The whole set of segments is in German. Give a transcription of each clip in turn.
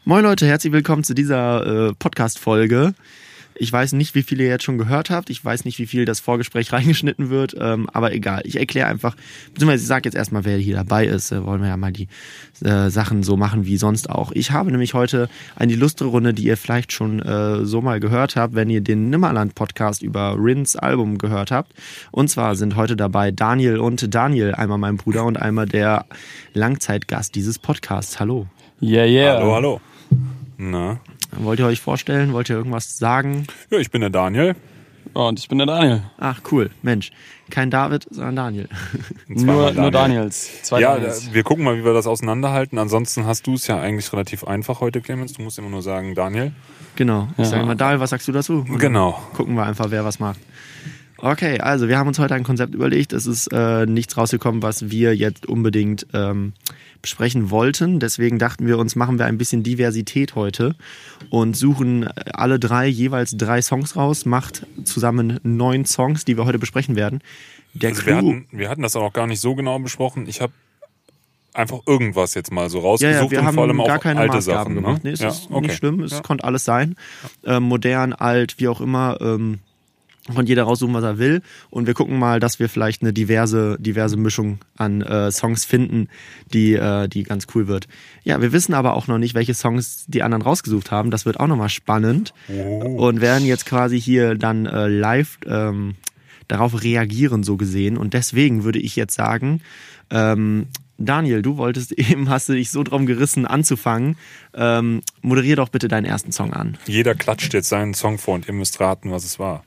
Moin Leute, herzlich willkommen zu dieser Podcast-Folge. Ich weiß nicht, wie viel ihr jetzt schon gehört habt. Ich weiß nicht, wie viel das Vorgespräch reingeschnitten wird. Aber egal, ich erkläre einfach, beziehungsweise ich sage jetzt erstmal, wer hier dabei ist. Wollen wir ja mal die Sachen so machen wie sonst auch. Ich habe nämlich heute eine illustre Runde, die ihr vielleicht schon so mal gehört habt, wenn ihr den Nimmerland-Podcast über Rins Album gehört habt. Und zwar sind heute dabei Daniel und Daniel, einmal mein Bruder und einmal der Langzeitgast dieses Podcasts. Hallo. Yeah. Hallo. Na? Wollt ihr euch vorstellen? Wollt ihr irgendwas sagen? Ja, ich bin der Daniel. Und ich bin der Daniel. Ach, cool. Mensch. Kein David, sondern Daniel. Nur Daniels. Zwei Ja, Daniels. wir gucken mal, wie wir das auseinanderhalten. Ansonsten hast du es ja eigentlich relativ einfach heute, Clemens. Du musst immer nur sagen, Daniel. Genau. Ich Ja. sage mal, Daniel, was sagst du dazu? Und Genau. dann gucken wir einfach, wer was macht. Okay, also wir haben uns heute ein Konzept überlegt. Es ist nichts rausgekommen, was wir jetzt unbedingt besprechen wollten. Deswegen dachten wir uns, machen wir ein bisschen Diversität heute und suchen alle drei jeweils 3 Songs raus, macht zusammen 9 Songs, die wir heute besprechen werden. Der Also Clou, wir hatten das auch gar nicht so genau besprochen. Ich habe einfach irgendwas jetzt mal so rausgesucht wir und haben vor allem gar auch keine alte Maßgaben Sachen. gemacht. Ne? Nee, es Ja, ist okay. nicht schlimm, es Ja. konnte alles sein. Modern, alt, wie auch immer. Kann jeder raussuchen, was er will. Und wir gucken mal, dass wir vielleicht eine diverse Mischung an Songs finden, die ganz cool wird. Ja, wir wissen aber auch noch nicht, welche Songs die anderen rausgesucht haben. Das wird auch nochmal spannend. Und werden jetzt quasi hier dann live darauf reagieren, so gesehen. Und deswegen würde ich jetzt sagen, Daniel, du wolltest eben, hast du dich so drum gerissen anzufangen. Moderier doch bitte deinen ersten Song an. Jeder klatscht jetzt seinen Song vor und ihr müsst raten, was es war.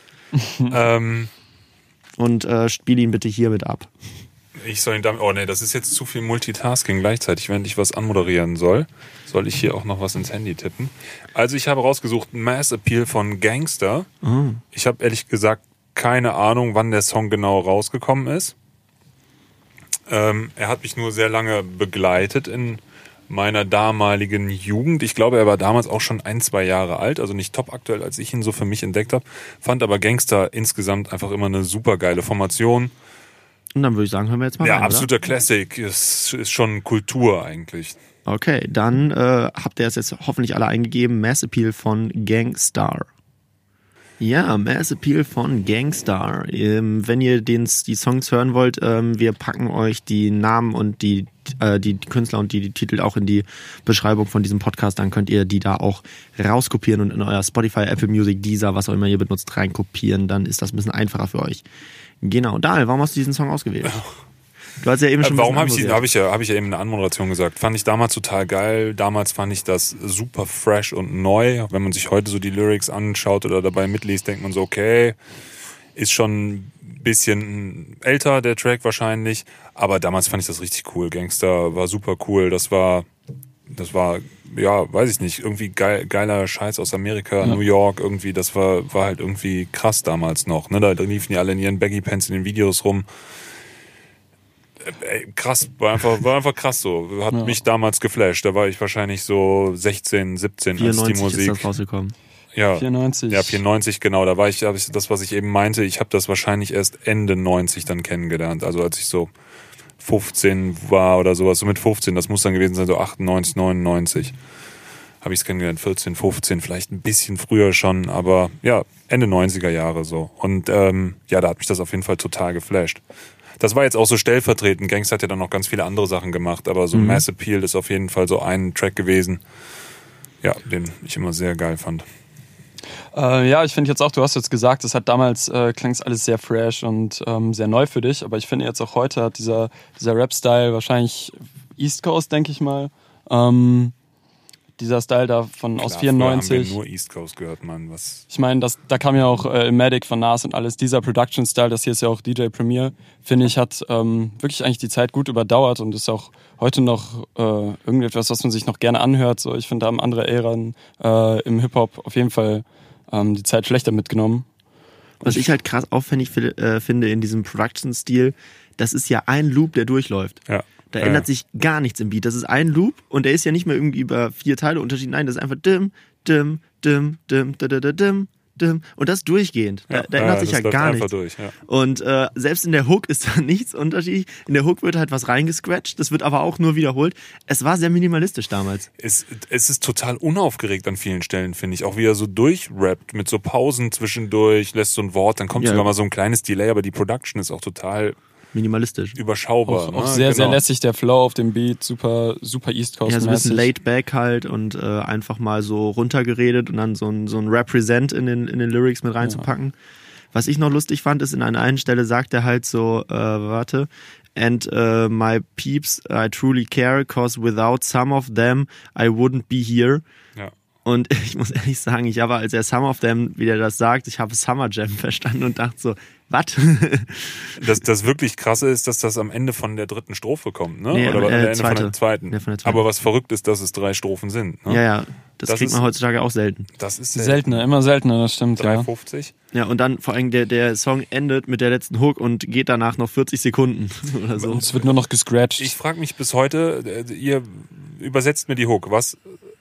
Und spiel ihn bitte hiermit ab. Ich soll ihn damit. Oh nee, das ist jetzt zu viel Multitasking gleichzeitig, wenn ich was anmoderieren soll. Soll ich hier auch noch was ins Handy tippen? Also ich habe rausgesucht Mass Appeal von Gangster. Oh. Ich habe ehrlich gesagt keine Ahnung, wann der Song genau rausgekommen ist. Er hat mich nur sehr lange begleitet in meiner damaligen Jugend. Ich glaube, er war damals auch schon 1-2 Jahre alt, also nicht top aktuell, als ich ihn so für mich entdeckt habe. Fand aber Gangster insgesamt einfach immer eine super geile Formation. Und dann würde ich sagen, hören wir jetzt mal Ja, rein, absoluter Classic. Ist schon Kultur eigentlich. oder? Okay, dann habt ihr es jetzt hoffentlich alle eingegeben. Mass Appeal von Gangstar. Ja, Mass Appeal von Gangstar. Wenn ihr die Songs hören wollt, wir packen euch die Namen und die Künstler und die Titel auch in die Beschreibung von diesem Podcast. Dann könnt ihr die da auch rauskopieren und in euer Spotify, Apple Music, Deezer, was auch immer ihr benutzt, reinkopieren. Dann ist das ein bisschen einfacher für euch. Genau. Daniel, warum hast du diesen Song ausgewählt? Du hast ja eben schon Warum ein habe bisschen ich ja eben in der Anmoderation gesagt. Fand ich damals total geil. Damals fand ich das super fresh und neu. Wenn man sich heute so die Lyrics anschaut oder dabei mitliest, denkt man so, okay, ist schon ein bisschen älter, der Track wahrscheinlich. Aber damals fand ich das richtig cool. Gangster war super cool. Das war, ja, weiß ich nicht, irgendwie geiler Scheiß aus Amerika, New York irgendwie. Das war halt irgendwie krass damals noch. Ne? Da liefen die alle in ihren Baggy Pants in den Videos rum. Krass, war einfach krass so. Hat mich damals geflasht. Da war ich wahrscheinlich so 16, 17, 94 als die Musik. ist das rausgekommen. Ja, 94. Ja, 94, genau. Da habe ich das, was ich eben meinte, ich habe das wahrscheinlich erst Ende 90 dann kennengelernt. Also als ich so 15 war oder sowas, so mit 15, das muss dann gewesen sein, so 98, 99. Habe ich es kennengelernt, 14, 15, vielleicht ein bisschen früher schon, aber ja, Ende 90er Jahre so. Und da hat mich das auf jeden Fall total geflasht. Das war jetzt auch so stellvertretend. Gangster hat ja dann noch ganz viele andere Sachen gemacht, aber so Mass Appeal ist auf jeden Fall so ein Track gewesen, ja, den ich immer sehr geil fand. Ja, ich finde jetzt auch, du hast jetzt gesagt, es hat damals, klang es alles sehr fresh und sehr neu für dich, aber ich finde jetzt auch heute hat dieser Rap-Style wahrscheinlich East Coast, denke ich mal, dieser Style da aus 94. Haben wir nur East Coast gehört, Mann. Was? Ich meine, da kam ja auch Matic von Nas und alles. Dieser Production-Style, das hier ist ja auch DJ Premier, finde ich, hat wirklich eigentlich die Zeit gut überdauert und ist auch heute noch irgendetwas, was man sich noch gerne anhört. So, ich finde, da haben andere Äran im Hip-Hop auf jeden Fall die Zeit schlechter mitgenommen. Was ich halt krass auffällig finde in diesem Production-Stil, das ist ja ein Loop, der durchläuft. Ja. Da ändert sich gar nichts im Beat. Das ist ein Loop und der ist ja nicht mehr irgendwie über 4 Teile unterschieden. Nein, das ist einfach dim, dim, dim, dim, dim, dim, dim, Und das durchgehend. Da ändert sich ja das gar läuft einfach nichts. durch, ja. Und selbst in der Hook ist da nichts unterschiedlich. In der Hook wird halt was reingescratcht, das wird aber auch nur wiederholt. Es war sehr minimalistisch damals. Es ist total unaufgeregt an vielen Stellen, finde ich. Auch wie er so durchrappt mit so Pausen zwischendurch, lässt so ein Wort, dann kommt sogar mal so ein kleines Delay, aber die Production ist auch total minimalistisch. Überschaubar. Auch sehr, sehr lässig, der Flow auf dem Beat, super, super East Coast. Ja, so ein bisschen laid back halt und einfach mal so runtergeredet und dann so ein Represent in den Lyrics mit reinzupacken. Ja. Was ich noch lustig fand, ist, in einer einen Stelle sagt er halt so, and my peeps, I truly care, cause without some of them, I wouldn't be here. Ja. Und ich muss ehrlich sagen, ich habe, als er Some of Them, wie der das sagt, ich habe Summer Jam verstanden und dachte so, was? Das wirklich Krasse ist, dass das am Ende von der dritten Strophe kommt, ne? Nee, Oder am Ende zweite. von der zweiten. Ja, von der zweiten. Aber was verrückt ist, dass es 3 Strophen sind. Ne? Ja, das kriegt man heutzutage auch selten. Das ist seltener, immer seltener, das stimmt. 3,50. Ja, und dann vor allem der Song endet mit der letzten Hook und geht danach noch 40 Sekunden oder so. Und es wird nur noch gescratcht. Ich frage mich bis heute, ihr übersetzt mir die Hook, was?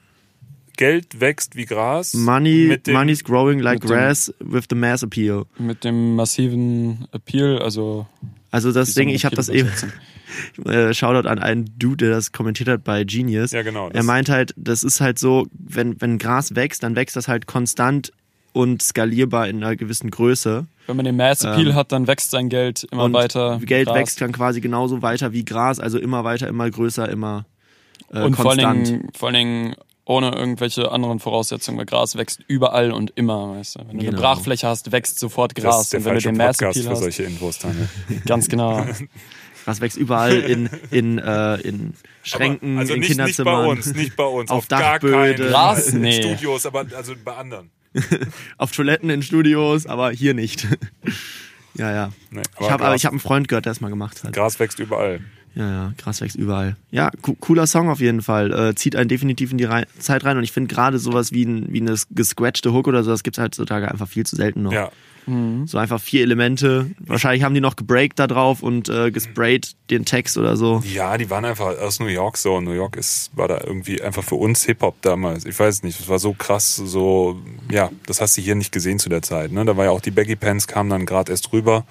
Geld wächst wie Gras. Money's growing like grass with the mass appeal. Mit dem massiven Appeal, also das Ding, ich habe das eben, Shoutout an einen Dude, der das kommentiert hat bei Genius. Ja, genau. Er meint halt, das ist halt so, wenn Gras wächst, dann wächst das halt konstant und skalierbar in einer gewissen Größe. Wenn man den Mass Appeal hat, dann wächst sein Geld immer und weiter. Geld wächst dann quasi genauso weiter wie Gras, also immer weiter, immer größer, immer und konstant. Vor allen Dingen ohne irgendwelche anderen Voraussetzungen, weil Gras wächst überall und immer, weißt du. Wenn du eine Brachfläche hast, wächst sofort Gras. Das ist der und wenn du den Podcast Mass Appeal für hast, solche Infos, Daniel. Ganz genau. Gras wächst überall in Schränken, aber also in nicht Kinderzimmern. Nicht bei uns. Auf gar Dachböden. keinen Gras? in Nee. Studios, aber also bei anderen. Auf Toiletten in Studios, aber hier nicht. Ja. Nee, Ich habe einen Freund gehört, der es mal gemacht hat. Gras wächst überall. Ja, Gras wächst überall. Ja, cooler Song auf jeden Fall. Zieht einen definitiv in die Zeit rein und ich finde gerade sowas wie eine gescratchte Hook oder so, das gibt es heutzutage einfach viel zu selten noch. Ja. So einfach 4 Elemente. Wahrscheinlich haben die noch gebreakt da drauf und gesprayt den Text oder so. Ja, die waren einfach aus New York so. New York war da irgendwie einfach für uns Hip-Hop damals. Ich weiß nicht, es war so krass, so, ja, das hast du hier nicht gesehen zu der Zeit. Ne? Da war ja auch die Baggy Pants, kamen dann gerade erst rüber.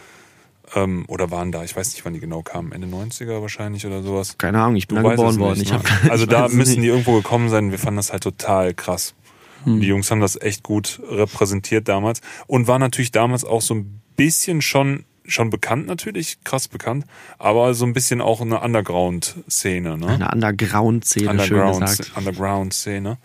Oder waren da, ich weiß nicht, wann die genau kamen, Ende 90er wahrscheinlich oder sowas. Keine Ahnung, ich bin da geboren worden. Nicht, ne? Also da müssen die irgendwo gekommen sein. Wir fanden das halt total krass. Die Jungs haben das echt gut repräsentiert damals und war natürlich damals auch so ein bisschen schon bekannt natürlich, krass bekannt, aber so ein bisschen auch eine Underground-Szene. Ne? Eine Underground-Szene, schön gesagt. Underground-Szene.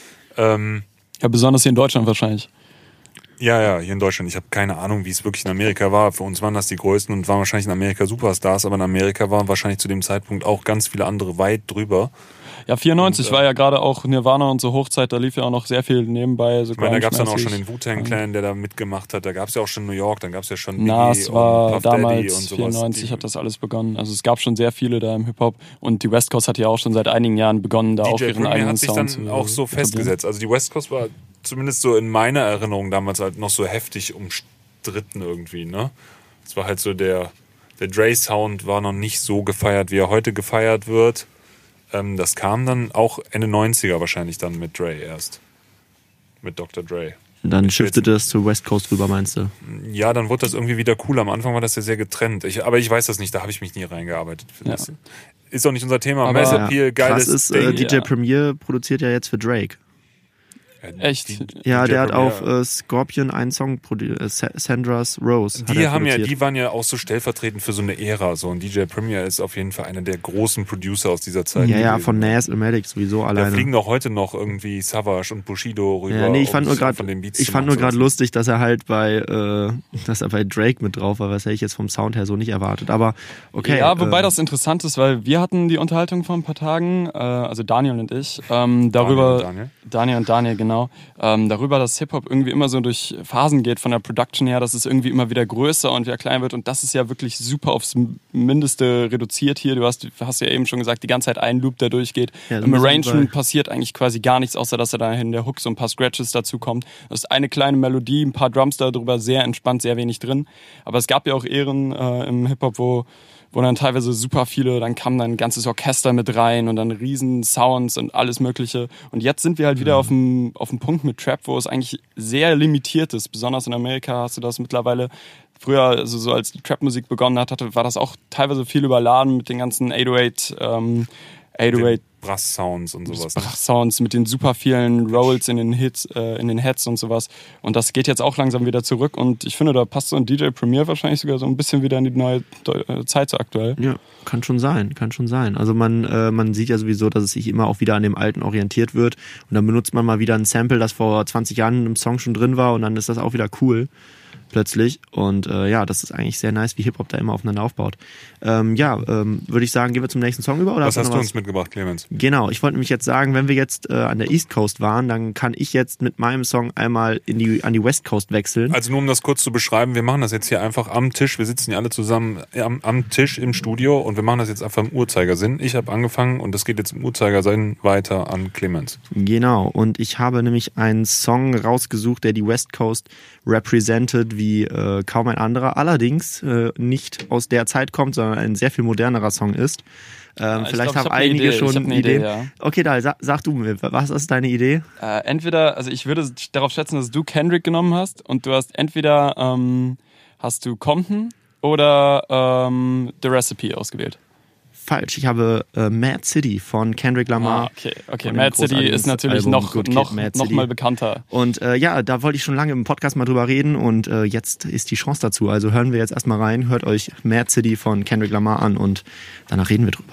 Ja, besonders hier in Deutschland wahrscheinlich. Ja, hier in Deutschland. Ich habe keine Ahnung, wie es wirklich in Amerika war. Für uns waren das die Größten und waren wahrscheinlich in Amerika Superstars, aber in Amerika waren wahrscheinlich zu dem Zeitpunkt auch ganz viele andere weit drüber. Ja, 94 war ja gerade auch Nirvana und so Hochzeit, da lief ja auch noch sehr viel nebenbei. So ich meine, da gab es dann auch schon den Wu-Tang Clan, der da mitgemacht hat. Da gab es ja auch schon New York, dann gab es ja schon Nas war und Puff damals, Daddy und sowas. 94 hat das alles begonnen. Also es gab schon sehr viele da im Hip-Hop und die West Coast hat ja auch schon seit einigen Jahren begonnen, da auch ihren eigenen Sound hat sich dann auch so festgesetzt. Also die West Coast war zumindest so in meiner Erinnerung damals halt noch so heftig umstritten irgendwie, ne? Es war halt so der Dre-Sound war noch nicht so gefeiert, wie er heute gefeiert wird. Das kam dann auch Ende 90er wahrscheinlich dann mit Dre erst. Mit Dr. Dre. Und dann shiftete das zur West Coast rüber, meinst du? Ja, dann wurde das irgendwie wieder cool. Am Anfang war das ja sehr getrennt. Aber ich weiß das nicht, da habe ich mich nie reingearbeitet. Ja. Das ist auch nicht unser Thema. Mass Appeal, geiles krass ist, Ding. DJ Premier produziert ja jetzt für Drake. Echt? Ja, der hat auf Scorpion einen Song Sandra's Rose. Die waren ja auch so stellvertretend für so eine Ära. So ein DJ Premier ist auf jeden Fall einer der großen Producer aus dieser Zeit. Ja, von Nas, Illmatic sowieso alleine. Da fliegen auch heute noch irgendwie Savage und Bushido rüber. Ja, nee, ich fand nur gerade lustig, dass er halt bei Drake mit drauf war. Was hätte ich jetzt vom Sound her so nicht erwartet. Aber okay. Ja, wobei das interessant ist, weil wir hatten die Unterhaltung vor ein paar Tagen, also Daniel und ich, darüber. Daniel und Daniel, genau. Darüber, dass Hip-Hop irgendwie immer so durch Phasen geht von der Production her, dass es irgendwie immer wieder größer und wieder klein wird und das ist ja wirklich super aufs Mindeste reduziert hier. Du hast ja eben schon gesagt, die ganze Zeit ein Loop, der durchgeht. Ja, im Arrangement passiert eigentlich quasi gar nichts, außer dass da in der Hook so ein paar Scratches dazu kommt. Das ist eine kleine Melodie, ein paar Drums darüber, sehr entspannt, sehr wenig drin. Aber es gab ja auch Ehren im Hip-Hop, wo wo dann teilweise super viele, dann kam dann ein ganzes Orchester mit rein und dann riesen Sounds und alles mögliche. Und jetzt sind wir halt wieder auf dem Punkt mit Trap, wo es eigentlich sehr limitiert ist. Besonders in Amerika hast du das mittlerweile. Früher, also so als die Trap-Musik begonnen hat, war das auch teilweise viel überladen mit den ganzen 808 Brass-Sounds und sowas. Brass-Sounds mit den super vielen Rolls in den Hits, in den Heads und sowas. Und das geht jetzt auch langsam wieder zurück. Und ich finde, da passt so ein DJ Premier wahrscheinlich sogar so ein bisschen wieder in die neue Zeit so aktuell. Ja, kann schon sein. Also man sieht ja sowieso, dass es sich immer auch wieder an dem Alten orientiert wird. Und dann benutzt man mal wieder ein Sample, das vor 20 Jahren im Song schon drin war und dann ist das auch wieder cool. Plötzlich. Und das ist eigentlich sehr nice, wie Hip-Hop da immer aufeinander aufbaut. Würde ich sagen, gehen wir zum nächsten Song über? Oder was hast du uns mitgebracht, Clemens? Genau, ich wollte nämlich jetzt sagen, wenn wir jetzt an der East Coast waren, dann kann ich jetzt mit meinem Song einmal an die West Coast wechseln. Also nur um das kurz zu beschreiben, wir machen das jetzt hier einfach am Tisch. Wir sitzen hier alle zusammen am Tisch im Studio und wir machen das jetzt einfach im Uhrzeigersinn. Ich habe angefangen und das geht jetzt im Uhrzeigersinn weiter an Clemens. Genau, und ich habe nämlich einen Song rausgesucht, der die West Coast represented wie kaum ein anderer, allerdings nicht aus der Zeit kommt, sondern ein sehr viel modernerer Song ist. Vielleicht haben einige schon Ideen. Ja. Okay, Dal, sag du mir, was ist deine Idee? Entweder, also ich würde darauf schätzen, dass du Kendrick genommen hast und du hast entweder hast du Compton oder The Recipe ausgewählt. Falsch, ich habe Mad City von Kendrick Lamar. Okay. Mad City ist natürlich noch mal bekannter. Und da wollte ich schon lange im Podcast mal drüber reden und jetzt ist die Chance dazu. Also hören wir jetzt erstmal rein, hört euch Mad City von Kendrick Lamar an und danach reden wir drüber.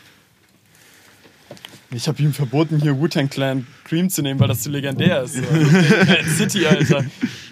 Ich habe ihm verboten, hier Wu-Tang Clan Cream zu nehmen, weil das zu legendär ist. Mad City, Alter.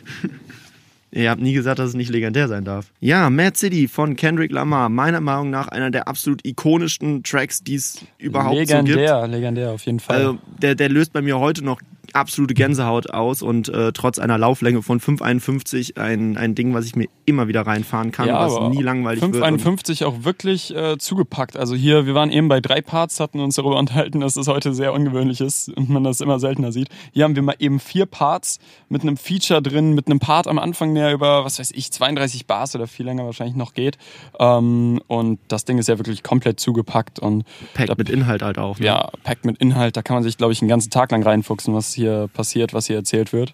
Ihr habt nie gesagt, dass es nicht legendär sein darf. Ja, Mad City von Kendrick Lamar. Meiner Meinung nach einer der absolut ikonischsten Tracks, die es überhaupt so gibt. Legendär, auf jeden Fall. Also der löst bei mir heute noch absolute Gänsehaut aus und trotz einer Lauflänge von 5,51 ein Ding, was ich mir immer wieder reinfahren kann, ja, was nie langweilig wird. 5,51 auch wirklich zugepackt. Also hier, wir waren eben bei 3 Parts, hatten uns darüber unterhalten, dass das heute sehr ungewöhnlich ist und man das immer seltener sieht. Hier haben wir mal eben 4 Parts mit einem Feature drin, mit einem Part am Anfang, der über, 32 Bars oder viel länger wahrscheinlich noch geht. Und das Ding ist ja wirklich komplett zugepackt. Und packt mit Inhalt halt auch. Ne? Ja, packt mit Inhalt. Da kann man sich, glaube ich, einen ganzen Tag lang reinfuchsen, was hier passiert, was hier erzählt wird.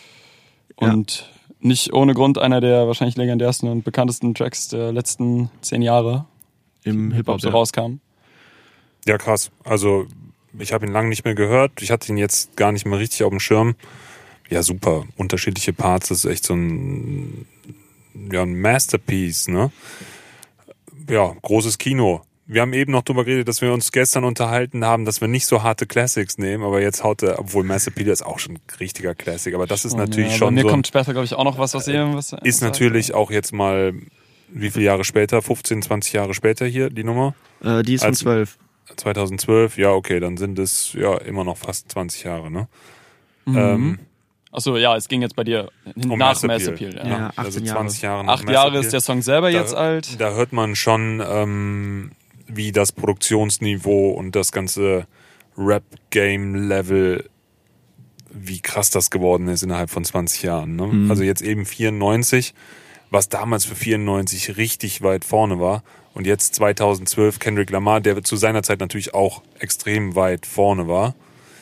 Und nicht ohne Grund einer der wahrscheinlich legendärsten und bekanntesten Tracks der letzten 10 Jahre im Hip-Hop so rauskam. Ja, krass. Also ich habe ihn lange nicht mehr gehört. Ich hatte ihn jetzt gar nicht mehr richtig auf dem Schirm. Ja, super. Unterschiedliche Parts. Das ist echt so ein Masterpiece, ne? Ja, großes Kino. Wir haben eben noch drüber geredet, dass wir uns gestern unterhalten haben, dass wir nicht so harte Classics nehmen, aber jetzt haut er, obwohl Master Peter ist auch schon ein richtiger Classic, aber das ist natürlich schon mir so. Mir kommt später, glaube ich, auch noch was ist natürlich auch jetzt mal, wie viele Jahre später, 15, 20 Jahre später hier, die Nummer? Die ist von 12. 2012, ja, okay, dann sind es ja immer noch fast 20 Jahre, ne? Mhm. Achso, ja, es ging jetzt bei dir nach Master Appeal. Ja, 18 also 20 Jahre nach 8 Jahre ist der Song selber jetzt alt. Da hört man schon, wie das Produktionsniveau und das ganze Rap-Game-Level, wie krass das geworden ist innerhalb von 20 Jahren. Ne? Mhm. Also jetzt eben 94, was damals für 94 richtig weit vorne war. Und jetzt 2012 Kendrick Lamar, der zu seiner Zeit natürlich auch extrem weit vorne war.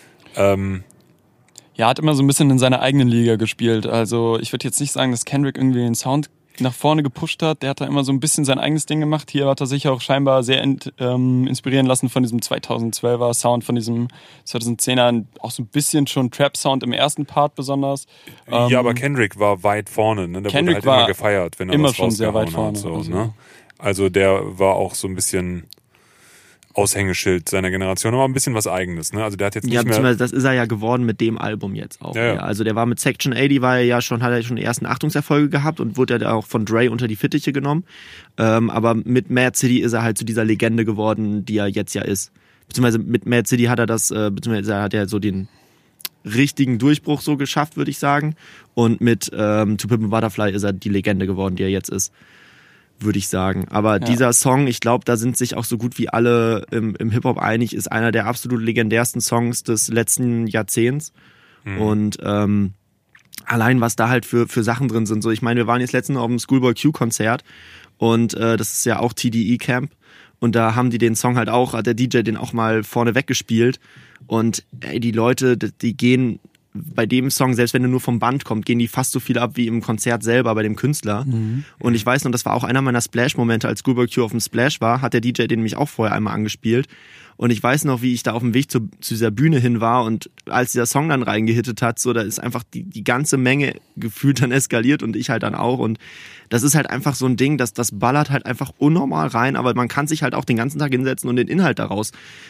Ja, hat immer so ein bisschen in seiner eigenen Liga gespielt. Also ich würde jetzt nicht sagen, dass Kendrick irgendwie den Sound nach vorne gepusht hat. Der hat da immer so ein bisschen sein eigenes Ding gemacht. Hier hat er sich auch scheinbar sehr inspirieren lassen von diesem 2012er Sound, von diesem 2010er, auch so ein bisschen schon Trap-Sound im ersten Part besonders. Ja, aber Kendrick war weit vorne. Ne? Der Kendrick wurde halt immer gefeiert, wenn er immer was schon sehr weit vorne. Hat, so, ne? Also der war auch so ein bisschen Aushängeschild seiner Generation, aber ein bisschen was Eigenes, ne? Also der hat jetzt nicht mehr... Das ist er ja geworden mit dem Album jetzt auch. Ja. Also der war mit Section 80, hat er schon die ersten Achtungserfolge gehabt und wurde ja auch von Dre unter die Fittiche genommen. Aber mit Mad City ist er halt zu dieser Legende geworden, die er jetzt ja ist. Beziehungsweise mit Mad City hat er hat er so den richtigen Durchbruch so geschafft, würde ich sagen. Und mit To Pimp a Butterfly ist er die Legende geworden, die er jetzt ist. Würde ich sagen. Aber dieser Song, ich glaube, da sind sich auch so gut wie alle im Hip-Hop einig, ist einer der absolut legendärsten Songs des letzten Jahrzehnts. Und allein was da halt für Sachen drin sind. So, ich meine, wir waren jetzt letztens auf dem Schoolboy Q-Konzert und das ist ja auch TDE-Camp und da haben die den Song halt auch, hat der DJ den auch mal vorne weggespielt und die Leute, die gehen bei dem Song, selbst wenn er nur vom Band kommt, gehen die fast so viel ab wie im Konzert selber bei dem Künstler. Und ich weiß noch, das war auch einer meiner Splash-Momente, als Schoolboy Q auf dem Splash war, hat der DJ den nämlich auch vorher einmal angespielt. Und ich weiß noch, wie ich da auf dem Weg zu dieser Bühne hin war und als dieser Song dann reingehittet hat, so, da ist einfach die ganze Menge gefühlt dann eskaliert und ich halt dann auch. Und das ist halt einfach so ein Ding, das ballert halt einfach unnormal rein, aber man kann sich halt auch den ganzen Tag hinsetzen und den Inhalt daraus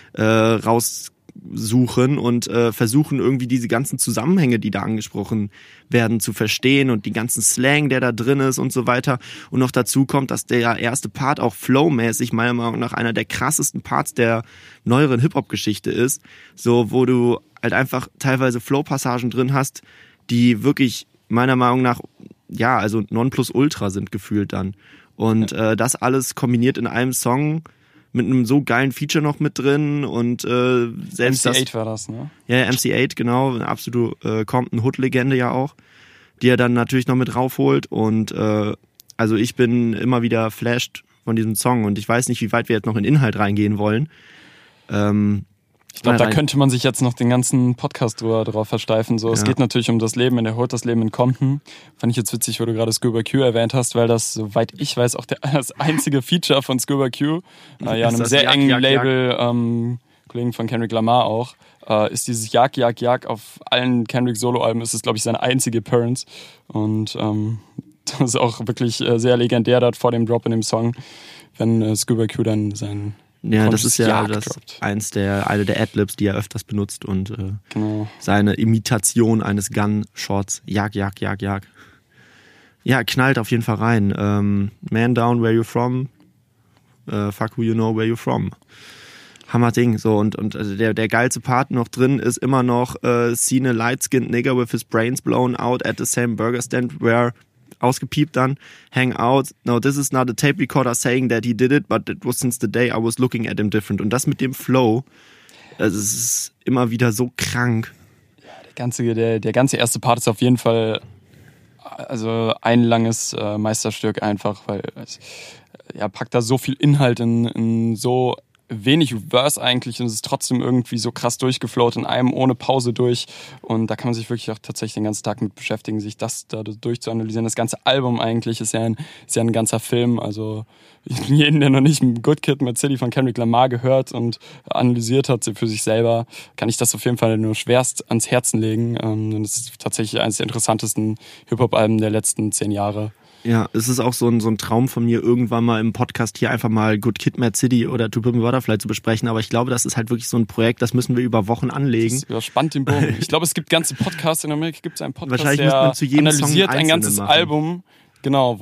raussuchen und versuchen irgendwie diese ganzen Zusammenhänge, die da angesprochen werden, zu verstehen und die ganzen Slang, der da drin ist und so weiter. Und noch dazu kommt, dass der erste Part auch flowmäßig meiner Meinung nach einer der krassesten Parts der neueren Hip-Hop-Geschichte ist, so wo du halt einfach teilweise Flow-Passagen drin hast, die wirklich meiner Meinung nach ja, also Nonplusultra sind gefühlt dann. Und das alles kombiniert in einem Song mit einem so geilen Feature noch mit drin und selbst MC8 war das, ne? Ja, MC8, genau, eine absolute Compton-Hood-Legende ja auch, die er dann natürlich noch mit raufholt und also ich bin immer wieder flashed von diesem Song und ich weiß nicht, wie weit wir jetzt noch in Inhalt reingehen wollen. Ich glaube, da könnte man sich jetzt noch den ganzen Podcast drauf versteifen. So, es geht natürlich um das Leben in der Hood, das Leben in Compton. Fand ich jetzt witzig, wo du gerade Schoolboy Q erwähnt hast, weil das, soweit ich weiß, auch das einzige Feature von Schoolboy Q, einem sehr engen Label, Kollegen von Kendrick Lamar auch, ist dieses Jag, Jag, Jag. Auf allen Kendrick-Solo-Alben ist es, glaube ich, seine einzige Appearance. Und das ist auch wirklich sehr legendär dort vor dem Drop in dem Song, wenn Schoolboy Q dann sein ja, das ist ja eine der Adlibs, die er öfters benutzt und genau. Seine Imitation eines Gun-Shots. Jag, Jag, Jag, Jag. Ja, knallt auf jeden Fall rein. Man down, where you from? Fuck who you know, where you from? Hammer Ding. So, und also der geilste Part noch drin ist immer noch seen a light-skinned nigger with his brains blown out at the same burger stand where ausgepiept dann, hang out, no, this is not a tape recorder saying that he did it, but it was since the day I was looking at him different. Und das mit dem Flow, also es ist immer wieder so krank. Ja, der ganze erste Part ist auf jeden Fall also ein langes Meisterstück einfach, weil er packt da so viel Inhalt in so wenig Verse eigentlich und es ist trotzdem irgendwie so krass durchgeflowt in einem ohne Pause durch und da kann man sich wirklich auch tatsächlich den ganzen Tag mit beschäftigen, sich das da durchzuanalysieren. Das ganze Album eigentlich ist ja ein ganzer Film, also jeden, der noch nicht Good Kid, Mad City von Kendrick Lamar gehört und analysiert hat für sich selber, kann ich das auf jeden Fall nur schwerst ans Herzen legen. Und es ist tatsächlich eines der interessantesten Hip-Hop-Alben der letzten 10 Jahre. Ja, es ist auch so ein Traum von mir, irgendwann mal im Podcast hier einfach mal Good Kid, Mad City oder To Pimp a Butterfly zu besprechen. Aber ich glaube, das ist halt wirklich so ein Projekt, das müssen wir über Wochen anlegen. Das überspannt den Bogen. Ich glaube, es gibt ganze Podcasts, in Amerika gibt es einen Podcast, wahrscheinlich der man zu jedem analysiert Song ein ganzes machen. Album, genau,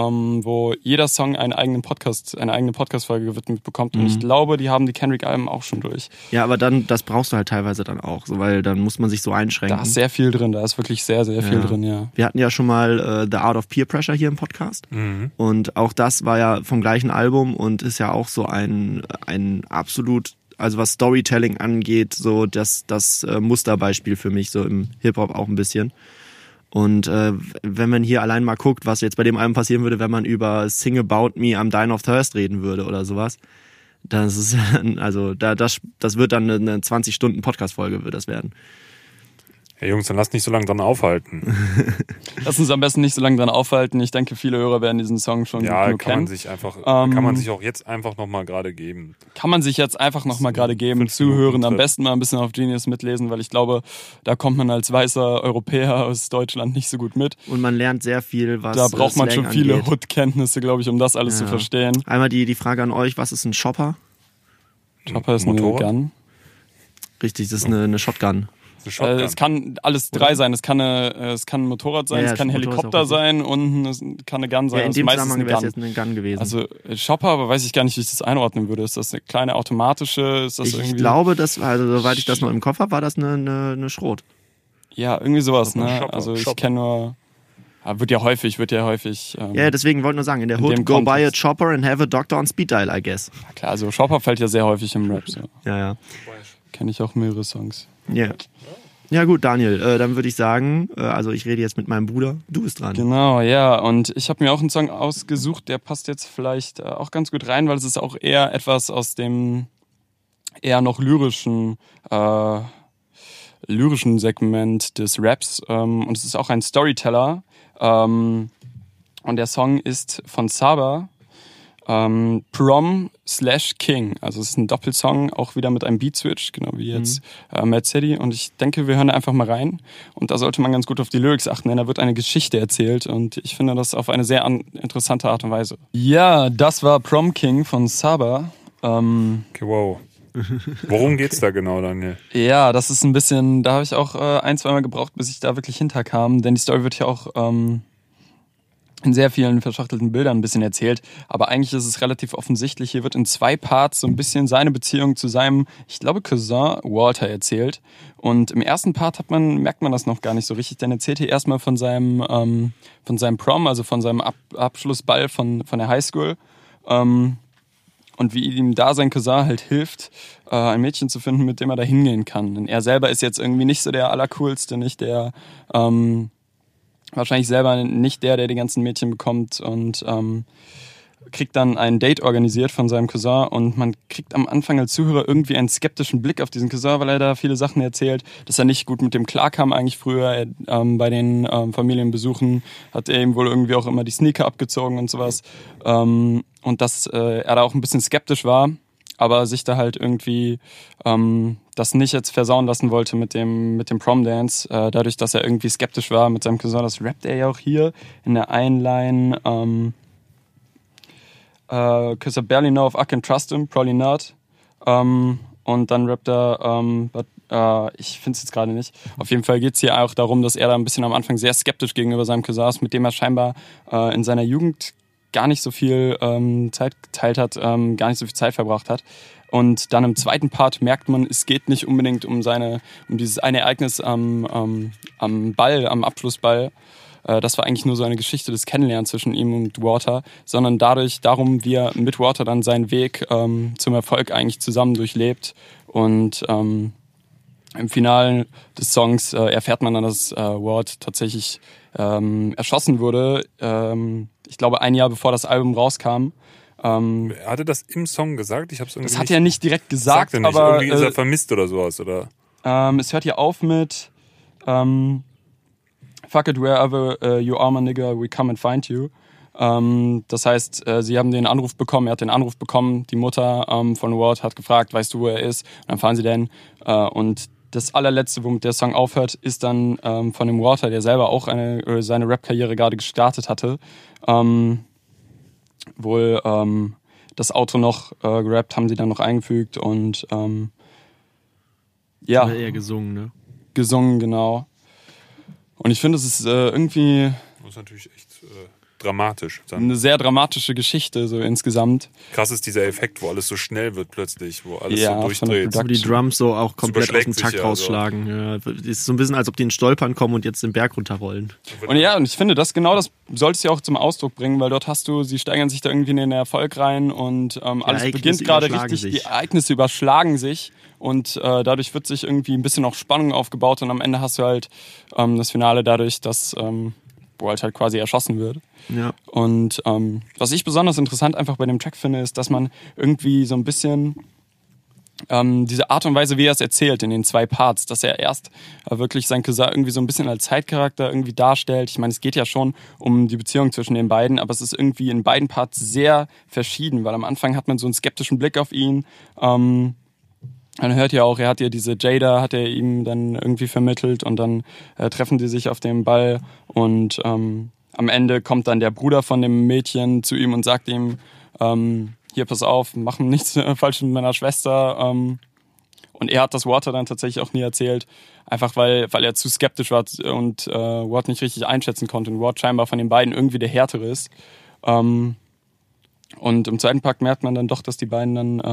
wo jeder Song eine eigene Podcast-Folge gewidmet bekommt. Und ich glaube, die haben die Kendrick-Alben auch schon durch. Ja, aber das brauchst du halt teilweise dann auch, so, weil dann muss man sich so einschränken. Da ist sehr viel drin, da ist wirklich sehr, sehr viel drin, ja. Wir hatten ja schon mal The Art of Peer Pressure hier im Podcast. Und auch das war ja vom gleichen Album und ist ja auch so ein absolut, also was Storytelling angeht, so das Musterbeispiel für mich, so im Hip-Hop auch ein bisschen. Und wenn man hier allein mal guckt, was jetzt bei dem Album passieren würde, wenn man über Sing About Me am Dying of Thirst reden würde oder sowas, das ist, also das wird dann eine 20-Stunden-Podcast-Folge, wird das werden. Hey Jungs, dann lasst nicht so lange dran aufhalten. Lass uns am besten nicht so lange dran aufhalten. Ich denke, viele Hörer werden diesen Song schon genug kennen. Kann man sich auch jetzt einfach nochmal gerade geben. Kann man sich jetzt einfach nochmal gerade geben, zuhören, am besten mal ein bisschen auf Genius mitlesen, weil ich glaube, da kommt man als weißer Europäer aus Deutschland nicht so gut mit. Und man lernt sehr viel, was da braucht man Slang schon viele angeht. Hood-Kenntnisse, glaube ich, um das alles zu verstehen. Einmal die Frage an euch, was ist ein Chopper? Chopper ist eine Gun. Richtig, das ist eine Shotgun. Es kann alles drei sein. Es kann ein Motorrad sein, es kann ein Helikopter sein und es kann eine Gun sein. Ja, in dem Zusammenhang wäre es jetzt eine Gun gewesen. Also Chopper, aber weiß ich gar nicht, wie ich das einordnen würde. Ist das eine kleine automatische? Ist das ich glaube, soweit ich das noch im Kopf habe, war das eine Schrot. Ja, irgendwie sowas. Ne? Chopper. Also ich kenne nur... Wird ja häufig. Ja, deswegen wollte ich nur sagen, in der Hood, go buy a chopper and have a doctor on speed dial, I guess. Ja, klar, also Chopper fällt ja sehr häufig im Rap. So. Ja. Kenne ich auch mehrere Songs. Ja. Ja gut, Daniel, dann würde ich sagen, also ich rede jetzt mit meinem Bruder, du bist dran. Genau, ja. Und ich habe mir auch einen Song ausgesucht, der passt jetzt vielleicht auch ganz gut rein, weil es ist auch eher etwas aus dem eher noch lyrischen Segment des Raps. Und es ist auch ein Storyteller. Und der Song ist von Saba. Prom/King. Also es ist ein Doppelsong, auch wieder mit einem Beat-Switch, genau wie jetzt Mad City. Und ich denke, wir hören da einfach mal rein. Und da sollte man ganz gut auf die Lyrics achten, denn da wird eine Geschichte erzählt. Und ich finde das auf eine sehr interessante Art und Weise. Ja, das war Prom King von Saba. Okay, wow. Worum geht's da genau, Daniel? Ja, das ist ein bisschen, da habe ich auch 1-2 Mal gebraucht, bis ich da wirklich hinterkam. Denn die Story wird ja auch in sehr vielen verschachtelten Bildern ein bisschen erzählt, aber eigentlich ist es relativ offensichtlich. Hier wird in 2 Parts so ein bisschen seine Beziehung zu seinem, ich glaube, Cousin Walter erzählt. Und im ersten Part merkt man das noch gar nicht so richtig, denn er erzählt hier erstmal von seinem Prom, also von seinem Abschlussball von der Highschool. Und wie ihm da sein Cousin halt hilft, ein Mädchen zu finden, mit dem er da hingehen kann. Denn er selber ist jetzt irgendwie nicht so der Allercoolste, nicht der wahrscheinlich selber nicht der die ganzen Mädchen bekommt und kriegt dann ein Date organisiert von seinem Cousin und man kriegt am Anfang als Zuhörer irgendwie einen skeptischen Blick auf diesen Cousin, weil er da viele Sachen erzählt, dass er nicht gut mit dem klarkam eigentlich früher. Bei den Familienbesuchen hat er ihm wohl irgendwie auch immer die Sneaker abgezogen und sowas und dass er da auch ein bisschen skeptisch war, aber sich da halt irgendwie das nicht jetzt versauen lassen wollte mit dem Prom-Dance, dadurch, dass er irgendwie skeptisch war mit seinem Cousin. Das rappt er ja auch hier in der einen Line, 'cause I barely know if I can trust him, probably not. Und dann rappt er, ich finde es jetzt gerade nicht. Auf jeden Fall geht es hier auch darum, dass er da ein bisschen am Anfang sehr skeptisch gegenüber seinem Cousin ist, mit dem er scheinbar in seiner Jugend gar nicht so viel Zeit geteilt hat, gar nicht so viel Zeit verbracht hat. Und dann im zweiten Part merkt man, es geht nicht unbedingt um dieses eine Ereignis am Abschlussball. Das war eigentlich nur so eine Geschichte des Kennenlernens zwischen ihm und Walter, sondern darum, wie er mit Walter dann seinen Weg zum Erfolg eigentlich zusammen durchlebt. Und im Finale des Songs erfährt man dann, dass Walt tatsächlich erschossen wurde. Ich glaube, ein Jahr bevor das Album rauskam. Hat er das im Song gesagt? Ich hab's irgendwie das hat er nicht direkt gesagt, sagt er nicht. aber irgendwie ist er vermisst oder sowas, oder? Es hört hier auf mit Fuck it, wherever you are, my nigga, we come and find you. Das heißt, sie haben den Anruf bekommen, er hat den Anruf bekommen, die Mutter von Walt hat gefragt, weißt du, wo er ist? Und dann fahren sie dahin. Und das allerletzte, womit der Song aufhört, ist dann von dem Walter, der selber auch seine Rap-Karriere gerade gestartet hatte. Wohl das Auto noch gerappt, haben sie dann noch eingefügt und ja. Oder eher gesungen, ne? Gesungen, genau. Und ich finde, es ist irgendwie... Das ist natürlich echt dramatisch. Eine sehr dramatische Geschichte, so insgesamt. Krass ist dieser Effekt, wo alles so schnell wird plötzlich, wo alles Ja, so durchdreht. Wo die Drums so auch komplett aus dem überschlägt Takt sich ja rausschlagen. Ja, ist so ein bisschen, als ob die in Stolpern kommen und jetzt den Berg runterrollen. Und ja, und ich finde, das solltest du ja auch zum Ausdruck bringen, weil dort sie steigern sich da irgendwie in den Erfolg rein und alles beginnt gerade richtig, die Ereignisse überschlagen sich und dadurch wird sich irgendwie ein bisschen auch Spannung aufgebaut und am Ende hast du halt das Finale dadurch, dass Walt halt quasi erschossen wird. Ja. Und was ich besonders interessant einfach bei dem Track finde, ist, dass man irgendwie so ein bisschen diese Art und Weise, wie er es erzählt in den 2 Parts, dass er erst wirklich seinen Cousin irgendwie so ein bisschen als Zeitcharakter irgendwie darstellt. Ich meine, es geht ja schon um die Beziehung zwischen den beiden, aber es ist irgendwie in beiden Parts sehr verschieden, weil am Anfang hat man so einen skeptischen Blick auf ihn. Man hört ja auch, er hat ja diese Jada, hat er ihm dann irgendwie vermittelt und dann treffen die sich auf dem Ball und am Ende kommt dann der Bruder von dem Mädchen zu ihm und sagt ihm, hier, pass auf, mach nichts falsch mit meiner Schwester. Und er hat das Walter dann tatsächlich auch nie erzählt, einfach weil er zu skeptisch war und Walt nicht richtig einschätzen konnte und Walt scheinbar von den beiden irgendwie der Härtere ist. Und im zweiten Part merkt man dann doch, dass die beiden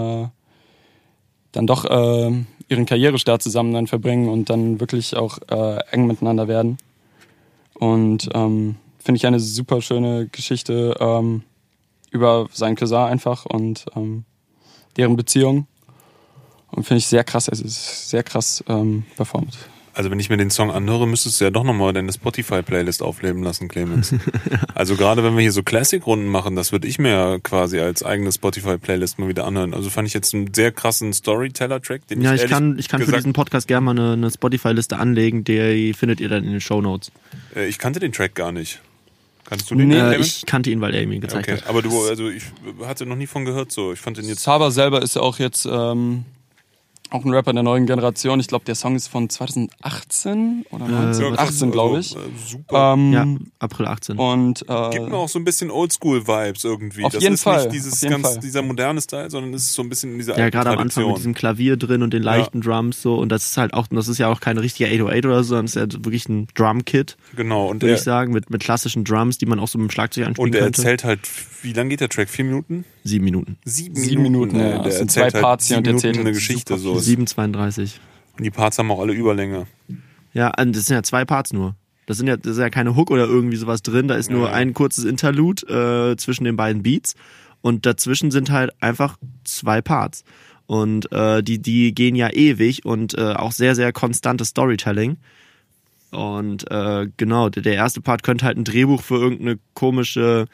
dann doch ihren Karrierestart zusammen dann verbringen und dann wirklich auch eng miteinander werden. Und finde ich eine super schöne Geschichte über seinen Cousin einfach und deren Beziehung. Und finde ich sehr krass, es ist sehr krass performt. Also wenn ich mir den Song anhöre, müsstest du ja doch nochmal deine Spotify-Playlist aufleben lassen, Clemens. Also gerade wenn wir hier so Classic-Runden machen, das würde ich mir ja quasi als eigene Spotify-Playlist mal wieder anhören. Also fand ich jetzt einen sehr krassen Storyteller-Track, den ich kann für diesen Podcast gerne mal eine Spotify-Liste anlegen, die findet ihr dann in den Shownotes. Ich kannte den Track gar nicht. Kannst du den? Nee, ich kannte ihn, weil Amy gezeigt hat. Aber ich hatte noch nie von gehört so. Ich fand den jetzt. Saba selber ist ja auch jetzt auch ein Rapper der neuen Generation. Ich glaube, der Song ist von 2018 oder 1918, glaube ich. Super. Ja, April 18. Und gibt mir auch so ein bisschen Oldschool-Vibes irgendwie. Auf jeden Fall. Das ist nicht dieser moderne Style, sondern es ist so ein bisschen in dieser alten gerade am Anfang mit diesem Klavier drin und den leichten Drums so. Und das ist halt auch, das ist ja auch kein richtiger 808 oder so, sondern es ist ja wirklich ein Drum-Kit. Genau. Und würde ich sagen, mit klassischen Drums, die man auch so mit dem Schlagzeug anspielen könnte. Und er erzählt halt, wie lang geht der Track? 4 Minuten? 7 Minuten. 7 Minuten, ja. Der erzählt 2 Parts halt 7 und Minuten eine Geschichte. So. 7,32. Und die Parts haben auch alle Überlänge. Ja, das sind ja 2 Parts nur. Das ist ja keine Hook oder irgendwie sowas drin. Da ist nur ein kurzes Interlude zwischen den beiden Beats. Und dazwischen sind halt einfach 2 Parts. Und die gehen ja ewig und auch sehr, sehr konstantes Storytelling. Und genau, der erste Part könnte halt ein Drehbuch für irgendeine komische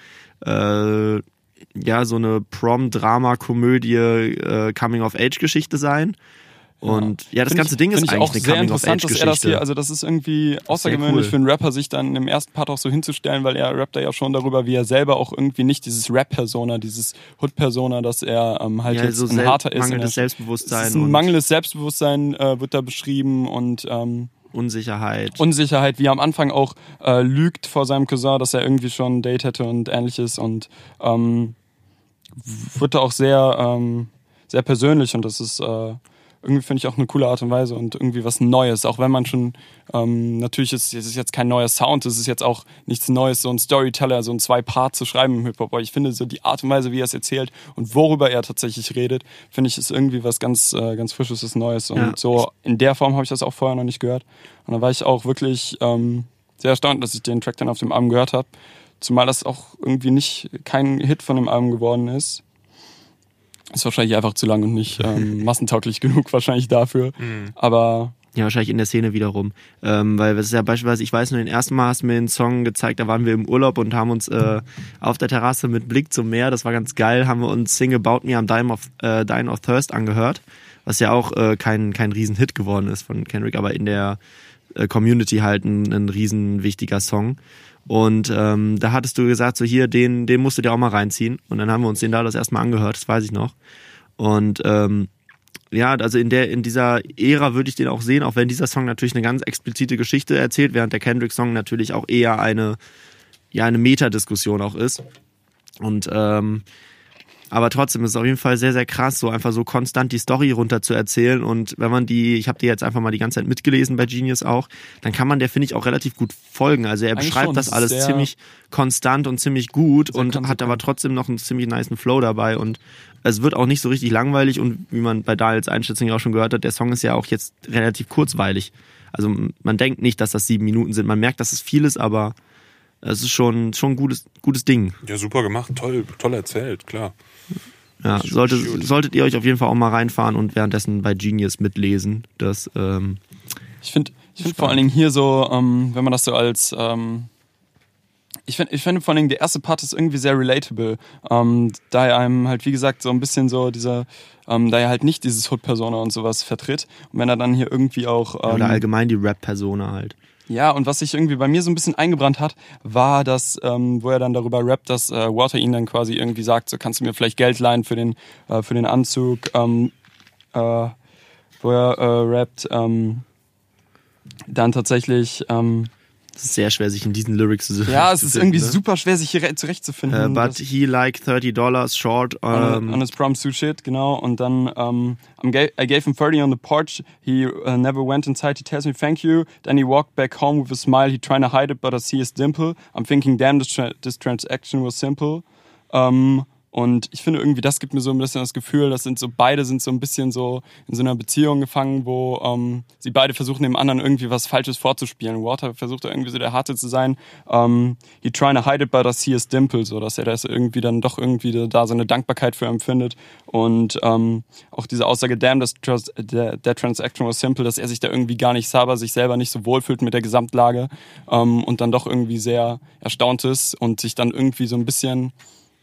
so eine Prom-Drama-Komödie Coming-of-Age-Geschichte sein. Und das ganze Ding ist eigentlich eine Coming-of-Age-Geschichte. Das ist irgendwie außergewöhnlich für einen Rapper, sich dann im ersten Part auch so hinzustellen, weil er rappt ja schon darüber, wie er selber auch irgendwie nicht dieses Rap-Persona, dieses Hood-Persona, dass er jetzt so ein harter ist. Mangelndes Selbstbewusstsein. Es ist ein mangelndes Selbstbewusstsein wird da beschrieben und Unsicherheit, wie er am Anfang auch lügt vor seinem Cousin, dass er irgendwie schon ein Date hätte und ähnliches und wird da auch sehr, sehr persönlich und das ist irgendwie, finde ich, auch eine coole Art und Weise und irgendwie was Neues, auch wenn man schon, natürlich ist es jetzt kein neuer Sound, es ist jetzt auch nichts Neues, so ein Storyteller, so ein 2-Part zu schreiben im Hip-Hop, aber ich finde so die Art und Weise, wie er es erzählt und worüber er tatsächlich redet, finde ich, ist irgendwie was ganz Frisches, was Neues und so in der Form habe ich das auch vorher noch nicht gehört und da war ich auch wirklich sehr erstaunt, dass ich den Track dann auf dem Album gehört habe, zumal das auch irgendwie kein Hit von dem Album geworden ist. Ist wahrscheinlich einfach zu lang und nicht massentauglich genug wahrscheinlich dafür. Aber ja, wahrscheinlich in der Szene wiederum. Weil es ist ja beispielsweise, ich weiß nur, den ersten Mal hast du mir einen Song gezeigt, da waren wir im Urlaub und haben uns auf der Terrasse mit Blick zum Meer, das war ganz geil, haben wir uns Sing About Me am Dying of Thirst angehört, was ja auch kein Riesenhit geworden ist von Kendrick, aber in der Community halt ein riesen wichtiger Song. Und da hattest du gesagt, so hier, den musst du dir auch mal reinziehen. Und dann haben wir uns den da das erste Mal angehört, das weiß ich noch. Und also in dieser Ära würde ich den auch sehen, auch wenn dieser Song natürlich eine ganz explizite Geschichte erzählt, während der Kendrick-Song natürlich auch eher eine Metadiskussion auch ist. Und aber trotzdem ist es auf jeden Fall sehr, sehr krass, so einfach so konstant die Story runter zu erzählen. Und wenn man ich habe die jetzt einfach mal die ganze Zeit mitgelesen bei Genius auch, dann kann man der, finde ich, auch relativ gut folgen. Also er beschreibt das alles ziemlich konstant und ziemlich gut und hat aber trotzdem noch einen ziemlich nicen Flow dabei. Und es wird auch nicht so richtig langweilig. Und wie man bei Daniels Einschätzung auch schon gehört hat, der Song ist ja auch jetzt relativ kurzweilig. Also man denkt nicht, dass das 7 Minuten sind. Man merkt, dass es viel ist, aber es ist schon ein gutes Ding. Ja, super gemacht, toll erzählt, klar. Ja, solltet ihr euch auf jeden Fall auch mal reinfahren und währenddessen bei Genius mitlesen. Das, ich finde vor allen Dingen hier so, wenn man das so als ich finde vor allen Dingen der erste Part ist irgendwie sehr relatable, da er einem halt wie gesagt so ein bisschen so da er halt nicht dieses Hood-Persona und sowas vertritt und wenn er dann hier irgendwie auch oder allgemein die Rap-Persona halt. Ja, und was sich irgendwie bei mir so ein bisschen eingebrannt hat, war das, wo er dann darüber rappt, dass Water ihn dann quasi irgendwie sagt, so kannst du mir vielleicht Geld leihen für den Anzug, wo er rappt, dann tatsächlich es ist sehr schwer, sich in diesen Lyrics zu finden. Ja, es ist irgendwie super schwer, sich hier zurechtzufinden. But he like $30 short on his prom suit shit, genau. Und dann I gave him 30 on the porch. He never went inside. He tells me thank you. Then he walked back home with a smile. He trying to hide it, but I see his dimple. I'm thinking, damn, this transaction was simple. Und ich finde irgendwie, das gibt mir so ein bisschen das Gefühl, beide sind so ein bisschen so in so einer Beziehung gefangen, wo sie beide versuchen, dem anderen irgendwie was Falsches vorzuspielen. Water versucht irgendwie so der Harte zu sein. He trying to hide it, but I see his dimple, so dass er das irgendwie dann doch irgendwie da so eine Dankbarkeit für empfindet. Und auch diese Aussage, damn, der Transaction was simple, dass er sich da irgendwie gar nicht sich selber nicht so wohlfühlt mit der Gesamtlage und dann doch irgendwie sehr erstaunt ist und sich dann irgendwie so ein bisschen...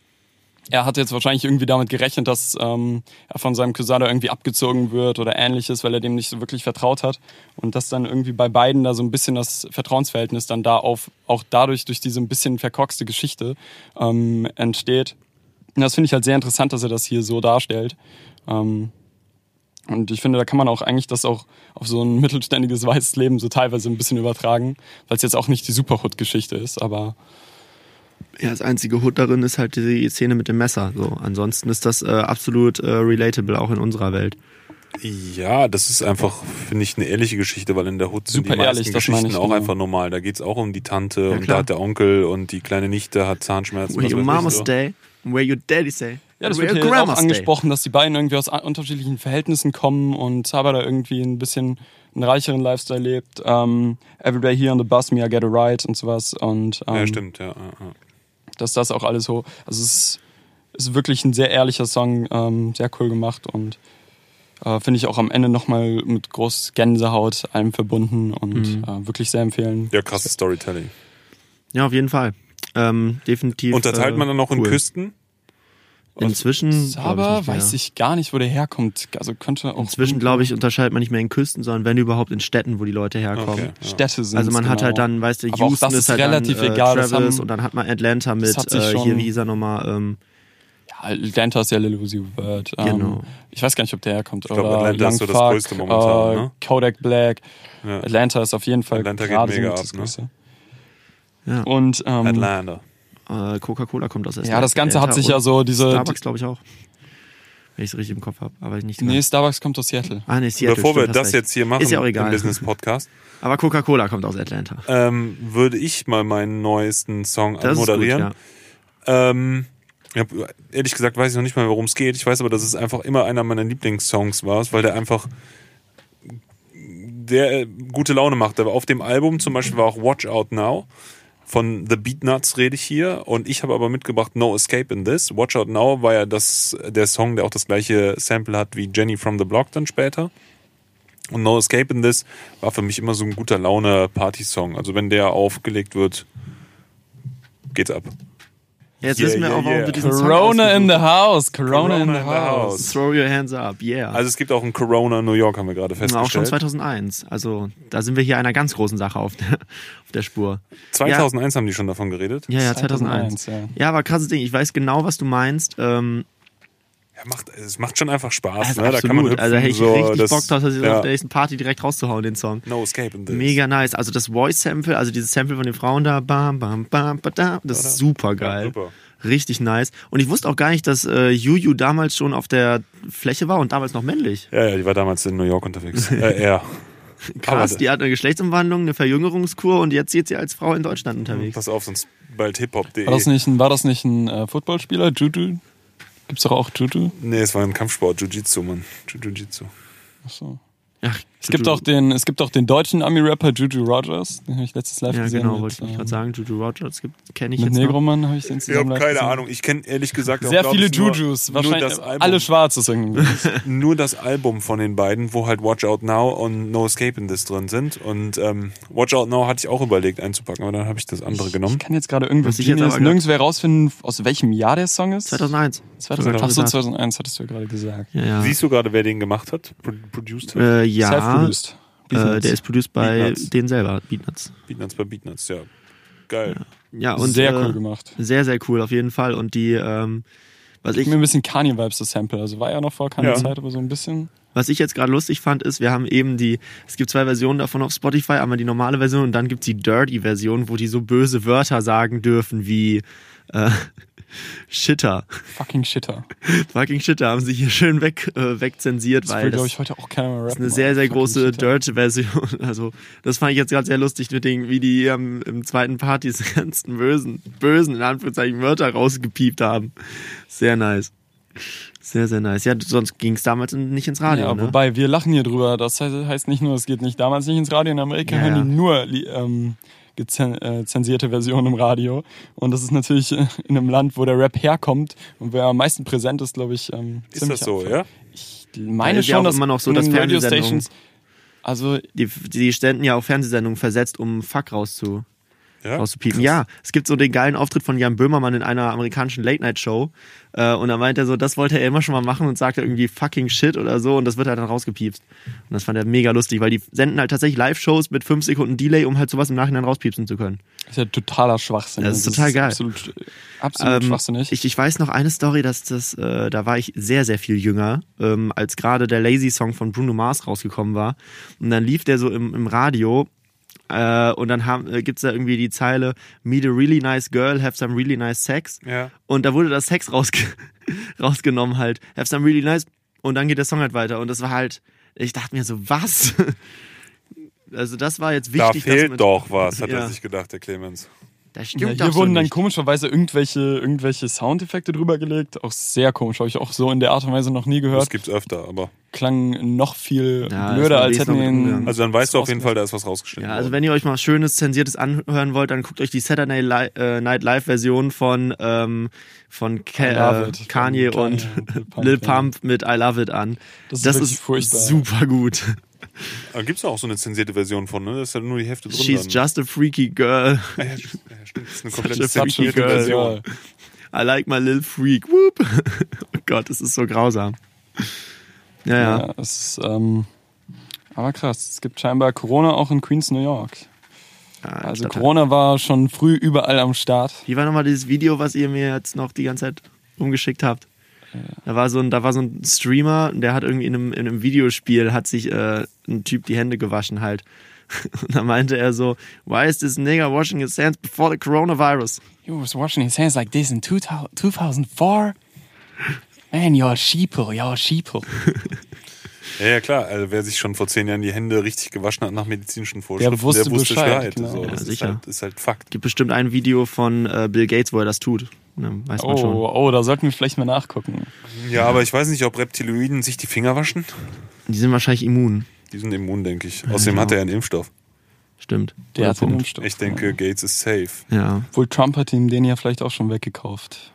Er hat jetzt wahrscheinlich irgendwie damit gerechnet, dass er von seinem Cousin da irgendwie abgezogen wird oder ähnliches, weil er dem nicht so wirklich vertraut hat. Und dass dann irgendwie bei beiden da so ein bisschen das Vertrauensverhältnis dann da auch dadurch, durch diese ein bisschen verkorkste Geschichte entsteht. Und das finde ich halt sehr interessant, dass er das hier so darstellt. Und ich finde, da kann man auch eigentlich das auch auf so ein mittelständiges weißes Leben so teilweise ein bisschen übertragen, weil es jetzt auch nicht die Super-Hood-Geschichte ist, aber... Ja, das einzige Hood darin ist halt die Szene mit dem Messer. So, ansonsten ist das absolut relatable, auch in unserer Welt. Ja, das ist einfach, finde ich, eine ehrliche Geschichte, weil in der Hood sind die meisten Geschichten auch einfach normal. Da geht's auch um die Tante und da hat der Onkel und die kleine Nichte hat Zahnschmerzen. Where your mama stay, where your daddy stay. Ja, das wird hier auch angesprochen, dass die beiden irgendwie aus unterschiedlichen Verhältnissen kommen und Saba da irgendwie ein bisschen einen reicheren Lifestyle lebt. Every day here on the bus, me I get a ride und sowas. Und, ja, stimmt, ja. Dass das auch alles so, also es ist wirklich ein sehr ehrlicher Song, sehr cool gemacht und finde ich auch am Ende nochmal mit groß Gänsehaut allem verbunden und wirklich sehr empfehlen. Ja, krasses Storytelling. Ja, auf jeden Fall. Definitiv. Unterteilt man dann noch in Küsten? Inzwischen Saba weiß ich gar nicht, wo der herkommt. Also könnte auch. Inzwischen, glaube ich, unterscheidet man nicht mehr in Küsten, sondern wenn überhaupt in Städten, wo die Leute herkommen. Okay, ja. Städte sind. Also man hat halt dann, weißt du, Houston ist halt relativ dann, egal, Travis und dann hat man Atlanta mit hier, wie hieß er nochmal? Ja, Atlanta ist ja Lil Uzi Vert. Genau. Ich weiß gar nicht, ob der herkommt. Ich glaube, Atlanta ist so das Größte momentan. Ne? Kodak Black. Ja. Atlanta ist auf jeden Fall Atlanta gerade geht mega so ab, das Größte. Ja. Und Atlanta. Coca-Cola kommt aus Atlanta. Ja, das Ganze hat sich ja so diese... Starbucks, glaube ich, auch. Wenn ich es richtig im Kopf habe, aber nicht genau. Nee, Starbucks kommt aus Seattle. Ah, nee, Seattle. Bevor wir das jetzt hier machen, ist ja auch egal. im Business-Podcast. Aber Coca-Cola kommt aus Atlanta. Würde ich mal meinen neuesten Song Das anmoderieren. ist gut, ja. Ehrlich gesagt weiß ich noch nicht mal, worum es geht. Ich weiß aber, dass es einfach immer einer meiner Lieblingssongs war, weil der einfach gute Laune macht. Aber auf dem Album zum Beispiel war auch Watch Out Now. Von The Beatnuts rede ich hier und ich habe aber mitgebracht No Escape in This. Watch Out Now war ja der Song, der auch das gleiche Sample hat wie Jenny from the Block dann später. Und No Escape in This war für mich immer so ein guter Laune-Party-Song. Also wenn der aufgelegt wird, geht's ab. Jetzt wissen wir auch, warum du diesen Song Corona in the ausgesucht house. Corona in the house. hast. Throw your hands up, yeah. Also es gibt auch einen Corona New York, haben wir gerade festgestellt. Auch schon 2001. Also da sind wir hier einer ganz großen Sache auf der Spur. 2001 haben die schon davon geredet. Ja, 2001. Ja, aber krasses Ding. Ich weiß genau, was du meinst. Es macht schon einfach Spaß. Also Ne? Da kann man hüpfen, also hätte ich so, richtig Bock drauf, auf der nächsten Party direkt rauszuhauen, den Song. No Escape in This. Mega nice. Also das Voice-Sample, also dieses Sample von den Frauen da, bam, bam, bam, bam, das ist super geil. Ja, super. Richtig nice. Und ich wusste auch gar nicht, dass Juju damals schon auf der Fläche war und damals noch männlich. Ja, die war damals in New York unterwegs. Ja. Krass, die hat eine Geschlechtsumwandlung, eine Verjüngerungskur und jetzt ist sie als Frau in Deutschland unterwegs. Pass auf, sonst bald hiphop.de. War das nicht ein Footballspieler? Juju? Gibt's doch auch Juju? Nee, es war ein Kampfsport, Jiu-Jitsu, Mann. Jiu-Jitsu. Achso. Ach, Es gibt auch den deutschen Ami-Rapper Juju Rogers, den habe ich letztes Live gesehen. Ja, genau, wollte ich gerade sagen. Juju Rogers kenne ich mit jetzt Negroman habe ich den Ich zusammen habe live keine gesehen. Ahnung. Ich kenne ehrlich gesagt auch, Sehr viele Jujus, wahrscheinlich alle Schwarzes irgendwie. Nur das Album von den beiden, wo halt Watch Out Now und No Escape in This drin sind. Und Watch Out Now hatte ich auch überlegt einzupacken, aber dann habe ich das andere genommen. Ich kann jetzt gerade irgendwas nirgends herausfinden, aus welchem Jahr der Song ist. 2001. Achso, 2001 hattest du ja gerade gesagt. Ja. Siehst du gerade, wer den gemacht hat? Produced hat? Ja. Self-produced. Der ist produced bei Beatnuts. denen selber, Beatnuts. Beatnuts bei Beatnuts, ja. Geil. Ja, und sehr cool gemacht. Sehr, sehr cool auf jeden Fall. Und die, was ich mir ein bisschen Kanye-Vibes, das Sample. Also war ja noch vor Kanye-Zeit, aber so ein bisschen. Was ich jetzt gerade lustig fand, ist, wir haben eben es gibt 2 Versionen davon auf Spotify, einmal die normale Version und dann gibt's die Dirty-Version, wo die so böse Wörter sagen dürfen wie Shitter. Fucking Shitter. Fucking Shitter haben sie hier schön wegzensiert, Das weil will, das glaube ich, heute auch keiner mehr rappen. ist eine sehr, sehr Fucking große Shitter. Dirt-Version. Also, das fand ich jetzt gerade sehr lustig mit den, wie die im zweiten Part diese ganzen bösen, in Anführungszeichen, Wörter rausgepiept haben. Sehr nice. Sehr, sehr nice. Ja, sonst ging es damals nicht ins Radio, Ja, ne? wobei, wir lachen hier drüber. Das heißt nicht nur, es geht nicht damals nicht ins Radio. In Amerika Ja, hören ja. die nur zensierte Versionen im Radio. Und das ist natürlich in einem Land, wo der Rap herkommt und wer am meisten präsent ist, glaube ich, Ist das so, ja? Ich meine ist ja schon, auch dass immer noch so, in dass den Fernsehsendungen- Radiostations, also Die ständen ja auch Fernsehsendungen versetzt, um Fuck Ja? rauszupiepen. Ja, es gibt so den geilen Auftritt von Jan Böhmermann in einer amerikanischen Late-Night-Show. Und da meint er so, das wollte er immer schon mal machen und sagte irgendwie fucking shit oder so und das wird halt dann rausgepiepst. Und das fand er mega lustig, weil die senden halt tatsächlich Live-Shows mit 5 Sekunden Delay, um halt sowas im Nachhinein rauspiepsen zu können. das ist ja totaler Schwachsinn. Das ist total geil. Absolut schwachsinnig. Ich weiß noch eine Story, dass da war ich sehr, sehr viel jünger, als gerade der Lazy-Song von Bruno Mars rausgekommen war. Und dann lief der so im Radio. Und dann gibt's da irgendwie die Zeile Meet a really nice girl, have some really nice sex. Ja. Und da wurde das Sex rausgenommen halt. Have some really nice. Und dann geht der Song halt weiter. Und das war halt, ich dachte mir so, was? Also das war jetzt Da wichtig. fehlt doch was, hat Ja. er sich gedacht, der Clemens. Das Ja, stimmt hier doch so wurden dann nicht. komischerweise irgendwelche Soundeffekte drüber gelegt. Auch sehr komisch. Habe ich auch so in der Art und Weise noch nie Das gehört. gibt's öfter, aber. Klang noch viel Ja, blöder, ist als man hätten wenigstens wir noch mit ihn. umgegangen. Also dann weißt du auf jeden Fall, da ist was rausgeschnitten Ja, also worden. wenn ihr euch mal schönes, zensiertes anhören wollt, dann guckt euch die Saturday Night Live Version von Love It, Kanye von und Kanye und Lil Lil Pump, Pump mit I Love It an. Das ist Das wirklich ist furchtbar. super gut. Da gibt's auch so eine zensierte Version von, ne? Da ist ja nur die Hälfte drin. She's dann. just a freaky girl. Ja, stimmt, das ist eine Such komplett a freaky zensierte girl. Version. I like my little freak. Whoop. Oh Gott, das ist so grausam. Ja. Ja, es ist, aber krass. Es gibt scheinbar Corona auch in Queens, New York. Also Stadt- Corona war schon früh überall am Start. Wie war nochmal dieses Video, was ihr mir jetzt noch die ganze Zeit umgeschickt habt? Da war so ein Streamer, der hat irgendwie in einem Videospiel hat sich ein Typ die Hände gewaschen halt. Und da meinte er so, why is this nigger washing his hands before the coronavirus? He was washing his hands like this in 2004. Man, you're a sheeple. Ja, klar. Also wer sich schon vor 10 Jahren die Hände richtig gewaschen hat nach medizinischen Vorschriften, wusste der wusste Bescheid, Bescheid. genau. So, Ja, das sicher. ist halt Fakt. Gibt bestimmt ein Video von Bill Gates, wo er das tut. Ne, weiß man schon. Oh, da sollten wir vielleicht mal nachgucken. Ja, aber ich weiß nicht, ob Reptiloiden sich die Finger waschen. Die sind wahrscheinlich immun. Die sind immun, denke ich. Außerdem genau. hat er einen Impfstoff. Stimmt. Der Guter hat den Punkt. Impfstoff. Ich denke, Gates ist safe. Ja, Wohl Trump hat ihm den ja vielleicht auch schon weggekauft.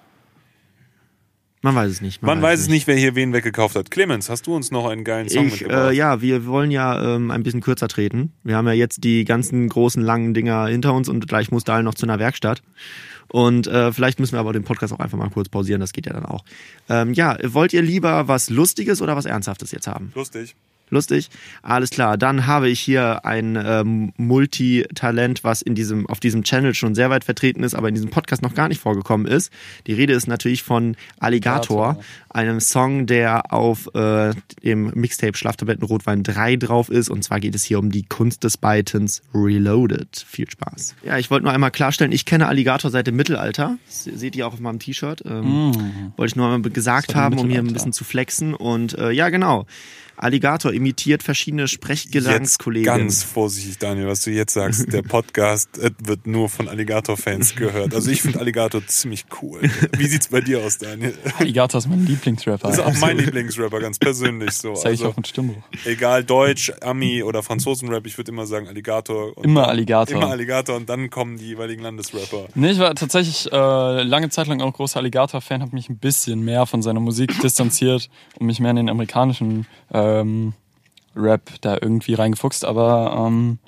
man weiß es nicht. Man weiß es nicht, wer hier wen weggekauft hat. Clemens, hast du uns noch einen geilen Song mitgebracht? Ja, wir wollen ja ein bisschen kürzer treten. Wir haben ja jetzt die ganzen großen, langen Dinger hinter uns und gleich muss Dahl noch zu einer Werkstatt. Und vielleicht müssen wir aber den Podcast auch einfach mal kurz pausieren, das geht ja dann auch. Wollt ihr lieber was Lustiges oder was Ernsthaftes jetzt haben? Lustig? Alles klar. Dann habe ich hier ein Multitalent, was auf diesem Channel schon sehr weit vertreten ist, aber in diesem Podcast noch gar nicht vorgekommen ist. Die Rede ist natürlich von Alligator, einem Song, der auf dem Mixtape Schlaftabletten Rotwein 3 drauf ist. Und zwar geht es hier um die Kunst des Beitens Reloaded. Viel Spaß. Ja, ich wollte nur einmal klarstellen, ich kenne Alligator seit dem Mittelalter. Das seht ihr auch auf meinem T-Shirt. Wollte ich nur einmal gesagt haben, um hier ein bisschen zu flexen. Und ja, genau. Alligator imitiert verschiedene Sprechgesangskollegen. Jetzt ganz vorsichtig, Daniel, was du jetzt sagst. Der Podcast wird nur von Alligator-Fans gehört. Also ich finde Alligator ziemlich cool. Wie sieht's bei dir aus, Daniel? Alligator ist mein Lieblingsrapper. Das ist auch mein Lieblingsrapper, ganz persönlich so. Das sage ich auch mit Stimmbuch. Egal, Deutsch, Ami oder Franzosenrap, ich würde immer sagen Alligator. Und Immer Alligator. Immer Alligator und dann kommen die jeweiligen Landesrapper. Nee, ich war tatsächlich lange Zeit lang auch großer Alligator-Fan, habe mich ein bisschen mehr von seiner Musik distanziert und mich mehr in den amerikanischen Rap da irgendwie reingefuchst, aber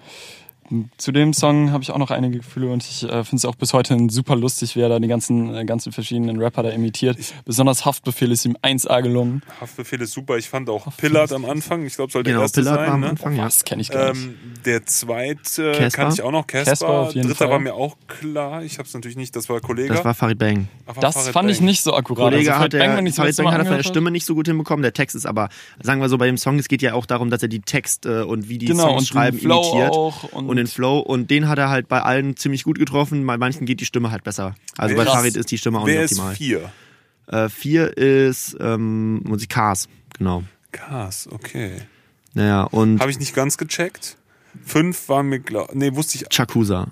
zu dem Song habe ich auch noch einige Gefühle und ich finde es auch bis heute super lustig, wie er da die ganzen verschiedenen Rapper da imitiert. Besonders Haftbefehl ist ihm 1A gelungen. Haftbefehl ist super, ich fand auch Pillard am Anfang, ich glaube, soll der Genau, erste Pillard sein. war am Ne? Anfang, ja. Das kenne ich gar nicht. Der zweite Casper? kann ich auch noch, Casper Casper. auf jeden Dritter Fall. war mir auch klar, ich habe es natürlich nicht, das war Kollege. Das war Farid Bang. Das fand ich nicht so akkurat. Kollege Farid Bang, wenn ich Farid das Bang mal hat er von der angehört Stimme nicht so gut hinbekommen. Der Text ist aber, sagen wir so, bei dem Song, es geht ja auch darum, dass er die Texte und wie die genau, Songs und schreiben den Flow imitiert. auch und und den Flow. Und den hat er halt bei allen ziemlich gut getroffen. Bei manchen geht die Stimme halt besser. Also bei Farid ist die Stimme auch nicht optimal. Wer ist 4? 4 ist Musik Cars, genau. Cars, okay. Naja, und... Habe ich nicht ganz gecheckt. 5 war mir wusste ich... Chakusa.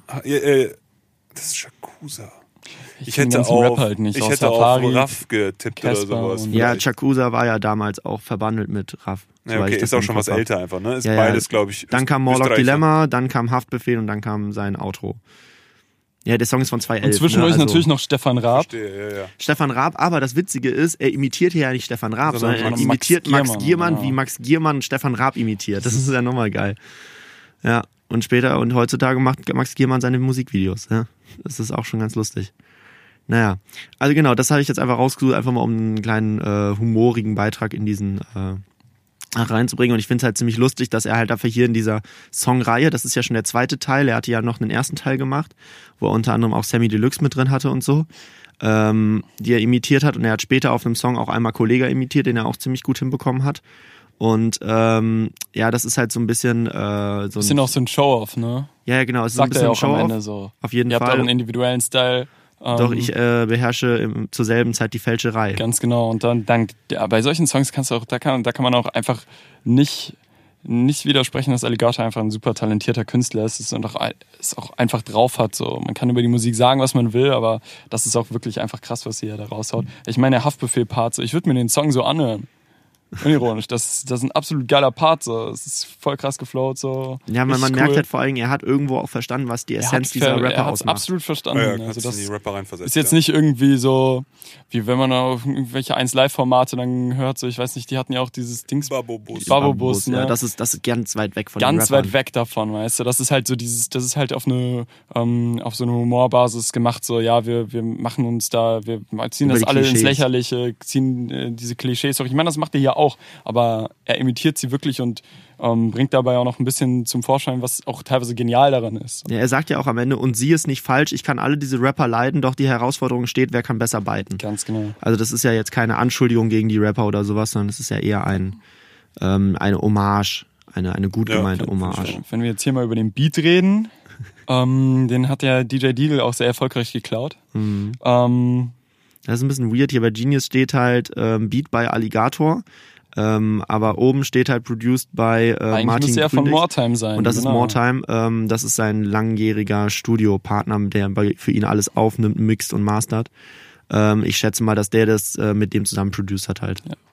Das ist Chakusa. Ich hätte Rap halt nicht, ich aus hätte Safari, auf Raff getippt Casper oder sowas. Ja, Chakusa war ja damals auch verbandelt mit Raff. Ja, okay, ist auch schon was älter einfach, ne? Ist ja, beides, glaube ich. Dann kam Morlock Dilemma, dann kam Haftbefehl und dann kam sein Outro. Ja, der Song ist von 2011. Und zwischendurch natürlich noch Stefan Raab. Verstehe, ja. Stefan Raab, aber das Witzige ist, er imitiert hier ja nicht Stefan Raab, sondern er imitiert Max Giermann, wie Max Giermann Stefan Raab imitiert. Das ist ja nochmal geil. Ja, und heutzutage macht Max Giermann seine Musikvideos. Ja, das ist auch schon ganz lustig. Naja, also genau, das habe ich jetzt einfach rausgesucht, einfach mal um einen kleinen humorigen Beitrag in diesen reinzubringen. Und ich finde es halt ziemlich lustig, dass er halt dafür hier in dieser Songreihe, das ist ja schon der zweite Teil, er hatte ja noch einen ersten Teil gemacht, wo er unter anderem auch Sammy Deluxe mit drin hatte und so, die er imitiert hat. Und er hat später auf einem Song auch einmal Kollega imitiert, den er auch ziemlich gut hinbekommen hat. Und ja, das ist halt so ein bisschen bisschen auch so ein Show-Off, ne? Ja, genau, es ist so ein bisschen ein Show-Off. So. Auf jeden Ihr Fall. habt euren individuellen Style. Doch ich beherrsche zur selben Zeit die Fälscherei. Ganz genau. Und dann bei solchen Songs kannst du auch, da kann man auch einfach nicht widersprechen, dass Alligator einfach ein super talentierter Künstler ist und es auch einfach drauf hat. So. Man kann über die Musik sagen, was man will, aber das ist auch wirklich einfach krass, was sie da raushaut. Ich meine, der Haftbefehl-Part, so, ich würde mir den Song so anhören. Unironisch, das ist ein absolut geiler Part, so. Es ist voll krass geflowt, so. Ja, man merkt halt vor allem, er hat irgendwo auch verstanden, was die Essenz dieser Rapper er ausmacht. Absolut verstanden. Ja, also das in die Rapper reinversetzt, ist jetzt nicht irgendwie so, wie wenn man auf irgendwelche 1Live-Formate dann hört, so, ich weiß nicht, die hatten ja auch dieses Dings. Babobus, ne? Ja, das ist ganz weit weg von den Rappern. Ganz weit weg davon, weißt du. Das ist halt so das ist halt auf so eine Humorbasis gemacht, so, ja, wir machen uns da, wir ziehen das alle ins Lächerliche, ziehen diese Klischees durch. Ich meine, das macht er ja auch, aber er imitiert sie wirklich und bringt dabei auch noch ein bisschen zum Vorschein, was auch teilweise genial daran ist. Ja, er sagt ja auch am Ende, und sie ist nicht falsch, ich kann alle diese Rapper leiden, doch die Herausforderung steht, wer kann besser biten. Ganz genau. Also das ist ja jetzt keine Anschuldigung gegen die Rapper oder sowas, sondern es ist ja eher eine Hommage, eine gut gemeinte Hommage. Wenn wir jetzt hier mal über den Beat reden, den hat ja DJ Deagle auch sehr erfolgreich geklaut. Mhm. Das ist ein bisschen weird, hier bei Genius steht halt Beat by Alligator. Aber oben steht halt produced by Eigentlich Martin müsste er von Moretime sein. Und das ist Moretime. Das ist sein langjähriger Studiopartner, der für ihn alles aufnimmt, mixt und mastert. Ich schätze mal, dass der das mit dem zusammen produced hat halt. Ja.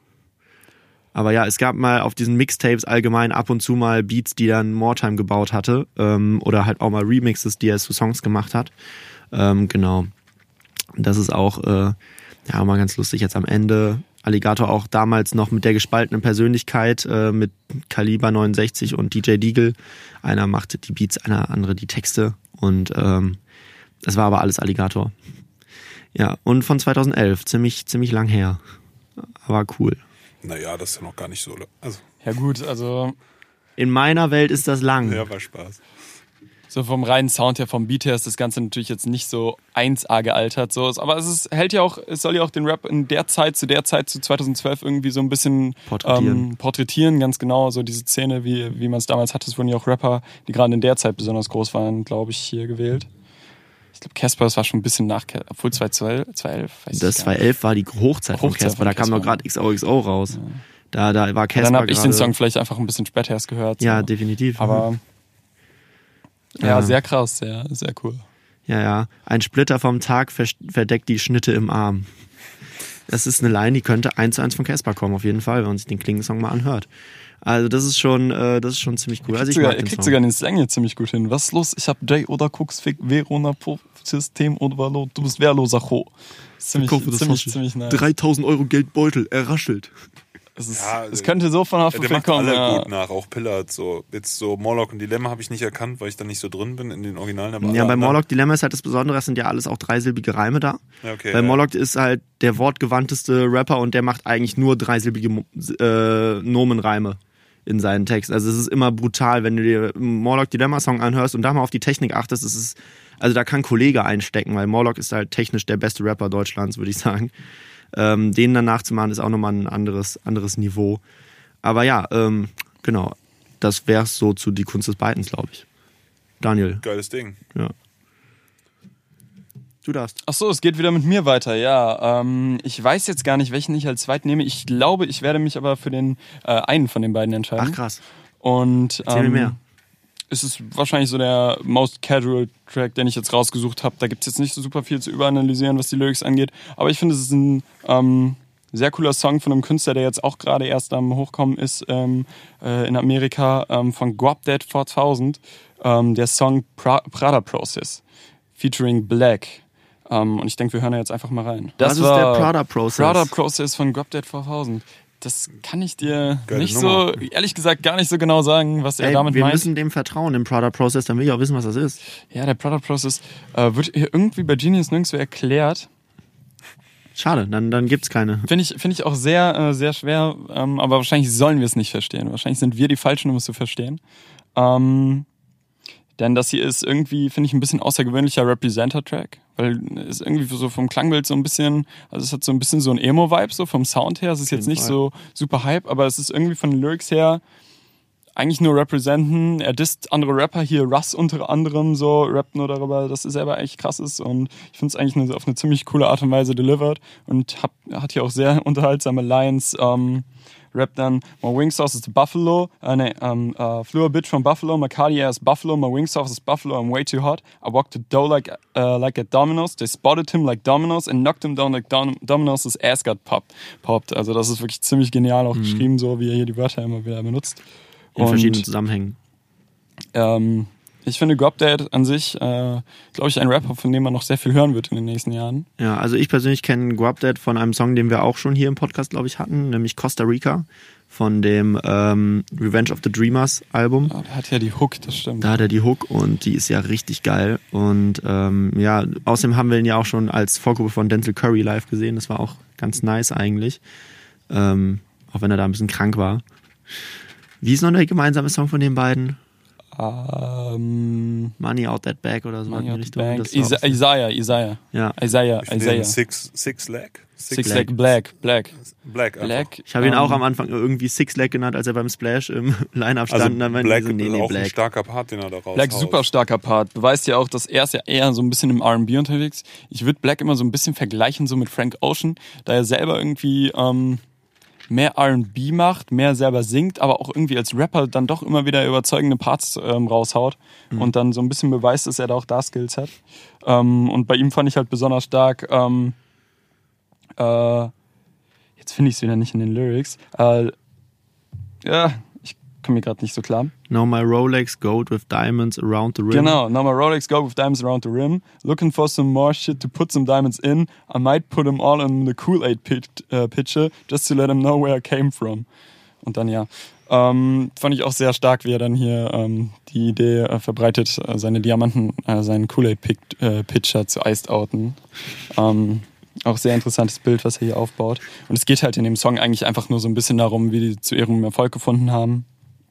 Aber ja, es gab mal auf diesen Mixtapes allgemein ab und zu mal Beats, die dann Moretime gebaut hatte. Oder halt auch mal Remixes, die er zu Songs gemacht hat. Genau. Das ist auch ja mal ganz lustig jetzt am Ende. Alligator auch damals noch mit der gespaltenen Persönlichkeit mit Kaliber 69 und DJ Deagle. Einer machte die Beats, einer andere die Texte und das war aber alles Alligator. Ja, und von 2011, ziemlich lang her. Aber cool. Naja, das ist ja noch gar nicht so. Also. Ja gut, also in meiner Welt ist das lang. Ja, war Spaß. So vom reinen Sound her, vom Beat her ist das Ganze natürlich jetzt nicht so 1A gealtert. So. Aber es soll ja auch den Rap in der Zeit, zu 2012 irgendwie so ein bisschen porträtieren, ganz genau. So diese Szene, wie man es damals hatte, es wurden ja auch Rapper, die gerade in der Zeit besonders groß waren, glaube ich, hier gewählt. Ich glaube, Casper, das war schon ein bisschen nach, obwohl 2011, weiß ich das 2011 war die Hochzeit von Casper, da kam noch gerade XOXO raus. Ja. Da war Casper. Dann habe ich den Song vielleicht einfach ein bisschen später erst gehört. So. Ja, definitiv. Aber ja, sehr krass, sehr cool. Ja. Ein Splitter vom Tag verdeckt die Schnitte im Arm. Das ist eine Line, die könnte 1:1 von Casper kommen, auf jeden Fall, wenn man sich den Klingensong mal anhört. Also das ist schon ziemlich cool. Er kriegt sogar den Slang jetzt ziemlich gut hin. Was ist los? Ich hab Jay oder Cooks Fick, Verona System oder du bist wehrloser Ho. Ziemlich nice. 3.000 € Geldbeutel, er raschelt. Es könnte so von Haftbefehl kommen. Der macht alle gut nach, auch Pillard. So. Jetzt so Morlock und Dilemma habe ich nicht erkannt, weil ich da nicht so drin bin in den Originalen. Aber ja, bei Morlock Dilemma ist halt das Besondere, es sind ja alles auch dreisilbige Reime da. Ja, okay, weil Morlock ist halt der wortgewandteste Rapper und der macht eigentlich nur dreisilbige Nomenreime in seinen Texten. Also es ist immer brutal, wenn du dir einen Morlock Dilemma Song anhörst und da mal auf die Technik achtest, also da kann Kollege einstecken, weil Morlock ist halt technisch der beste Rapper Deutschlands, würde ich sagen. Den dann nachzumachen, ist auch nochmal ein anderes Niveau. Aber ja, genau. Das wäre so zu Die Kunst des Beitens, glaube ich. Daniel. Geiles Ding. Ja. Du darfst. Ach so, es geht wieder mit mir weiter, ja. Ich weiß jetzt gar nicht, welchen ich als zweit nehme. Ich glaube, ich werde mich aber für den einen von den beiden entscheiden. Ach krass. Und Erzähl mir mehr. es ist wahrscheinlich so der most casual Track, den ich jetzt rausgesucht habe. Da gibt es jetzt nicht so super viel zu überanalysieren, was die Lyrics angeht. Aber ich finde, es ist ein sehr cooler Song von einem Künstler, der jetzt auch gerade erst am Hochkommen ist in Amerika, von Guapdead 4000. Der Song Prada Process, featuring Black. Und ich denke, wir hören da jetzt einfach mal rein. Was ist der Prada Process? Prada Process von Guapdead 4000. Das kann ich dir Geile nicht Nummer. so, ehrlich gesagt, gar nicht so genau sagen, was er damit wir meint. müssen dem vertrauen, dem Prada Process, dann will ich auch wissen, was das ist. Ja, der Prada Process wird hier irgendwie bei Genius nirgendwo erklärt. Schade, dann gibt's keine. Finde ich auch sehr, sehr schwer, aber wahrscheinlich sollen wir es nicht verstehen. Wahrscheinlich sind wir die Falschen, um es zu verstehen. Denn das hier ist irgendwie, finde ich, ein bisschen außergewöhnlicher Representer-Track, weil es irgendwie so vom Klangbild so ein bisschen, also es hat so ein bisschen so ein Emo-Vibe, so vom Sound her. Es ist jetzt nicht so super Hype, aber es ist irgendwie von den Lyrics her eigentlich nur representen. Er disst andere Rapper, hier Russ unter anderem, so rappt nur darüber, dass er selber echt krass ist, und ich finde es eigentlich auf eine ziemlich coole Art und Weise delivered und hat hier auch sehr unterhaltsame Lines. Rappt dann, my wing sauce is the buffalo, flew a bitch from Buffalo, my cardiac is buffalo, my wing sauce is buffalo, I'm way too hot, I walked the dough like at Domino's, they spotted him like Domino's and knocked him down like Domino's, his ass got popped. Also das ist wirklich ziemlich genial auch geschrieben, so wie er hier die Wörter immer wieder benutzt. In verschiedenen Zusammenhängen. Ich finde Guapdead an sich, glaube ich, ein Rapper, von dem man noch sehr viel hören wird in den nächsten Jahren. Ja, also ich persönlich kenne Guapdead von einem Song, den wir auch schon hier im Podcast, glaube ich, hatten, nämlich Costa Rica von dem Revenge of the Dreamers Album. Ja, der hat ja die Hook, das stimmt. Da hat er die Hook und die ist ja richtig geil. Und ja, außerdem haben wir ihn ja auch schon als Vorgruppe von Denzel Curry live gesehen. Das war auch ganz nice eigentlich. Auch wenn er da ein bisschen krank war. Wie ist noch der gemeinsame Song von den beiden? Money Out That Bag oder so in die Richtung. Isaiah. Ja. Isaiah. Six Leg? Six Leg Black. Ich habe ihn auch am Anfang irgendwie Six Leg genannt, als er beim Splash im Line-Up stand. Also und dann Black so, nee, auch Black. ein starker Part, den er da raushaut. Black, super starker Part. Beweist ja auch, dass er ist ja eher so ein bisschen im R&B unterwegs. Ich würde Black immer so ein bisschen vergleichen so mit Frank Ocean, da er selber irgendwie mehr R&B macht, mehr selber singt, aber auch irgendwie als Rapper dann doch immer wieder überzeugende Parts raushaut und dann so ein bisschen beweist, dass er da auch Skills hat. Und bei ihm fand ich halt besonders stark, jetzt finde ich es wieder nicht in den Lyrics, ich komme mir gerade nicht so klar. Now my Rolex gold with diamonds around the rim. Genau, now my Rolex gold with diamonds around the rim. Looking for some more shit to put some diamonds in. I might put them all in the Kool-Aid pitcher just to let them know where I came from. Und dann fand ich auch sehr stark, wie er dann hier die Idee verbreitet, seine Diamanten, seinen Kool-Aid-Pitcher zu iced-outen. Auch sehr interessantes Bild, was er hier aufbaut. Und es geht halt in dem Song eigentlich einfach nur so ein bisschen darum, wie die zu ihrem Erfolg gefunden haben.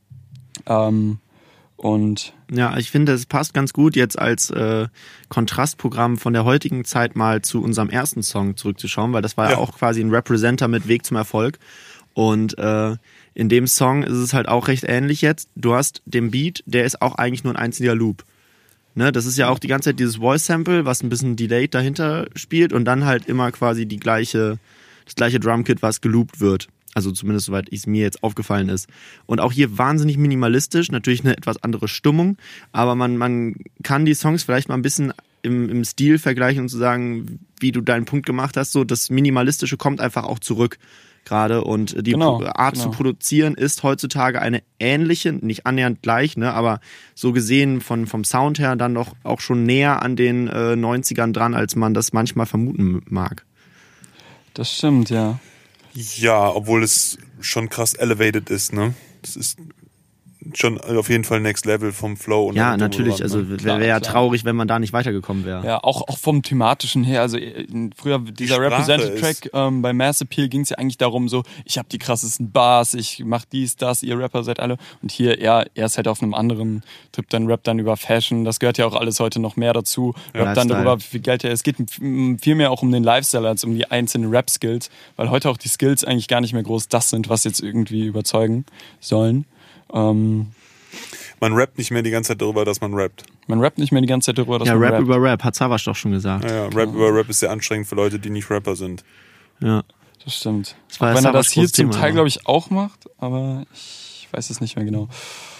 Und ja, ich finde, es passt ganz gut, jetzt als Kontrastprogramm von der heutigen Zeit mal zu unserem ersten Song zurückzuschauen, weil das war ja auch quasi ein Representer mit Weg zum Erfolg. Und in dem Song ist es halt auch recht ähnlich jetzt. Du hast den Beat, der ist auch eigentlich nur ein einziger Loop. Ne, das ist ja auch die ganze Zeit dieses Voice-Sample, was ein bisschen delayed dahinter spielt und dann halt immer quasi das gleiche Drumkit, was geloopt wird. Also zumindest soweit es mir jetzt aufgefallen ist. Und auch hier wahnsinnig minimalistisch, natürlich eine etwas andere Stimmung, aber man kann die Songs vielleicht mal ein bisschen im Stil vergleichen und zu sagen, wie du deinen Punkt gemacht hast, so das Minimalistische kommt einfach auch zurück gerade und die Art zu produzieren ist heutzutage eine ähnliche, nicht annähernd gleich, ne, aber so gesehen vom Sound her dann doch auch schon näher an den 90ern dran, als man das manchmal vermuten mag. Das stimmt, ja. Ja, obwohl es schon krass elevated ist, ne? Das ist schon auf jeden Fall Next Level vom Flow. Und ja, natürlich. Also wäre ja traurig, wenn man da nicht weitergekommen wäre. Ja, auch vom Thematischen her. Also früher dieser Representative-Track bei Mass Appeal ging es ja eigentlich darum, so, ich habe die krassesten Bars, ich mach dies, das, ihr Rapper seid alle. Und hier, er ist halt auf einem anderen Trip, dann rappt dann über Fashion. Das gehört ja auch alles heute noch mehr dazu. Rappt dann darüber, wie viel Geld er ist. Es geht viel mehr auch um den Lifestyle als um die einzelnen Rap-Skills, weil heute auch die Skills eigentlich gar nicht mehr groß das sind, was jetzt irgendwie überzeugen sollen. Man rappt nicht mehr die ganze Zeit darüber, dass man rappt. Man rappt nicht mehr die ganze Zeit darüber, dass Ja, man Rap rappt. über Rap, hat Savas doch schon gesagt. Ja, Rap über Rap ist sehr anstrengend für Leute, die nicht Rapper sind. Ja. Das stimmt. Das war Auch ja wenn er das Savas hier großes zum Thema, Teil, aber. glaube ich, auch macht, aber ich weiß es nicht mehr genau.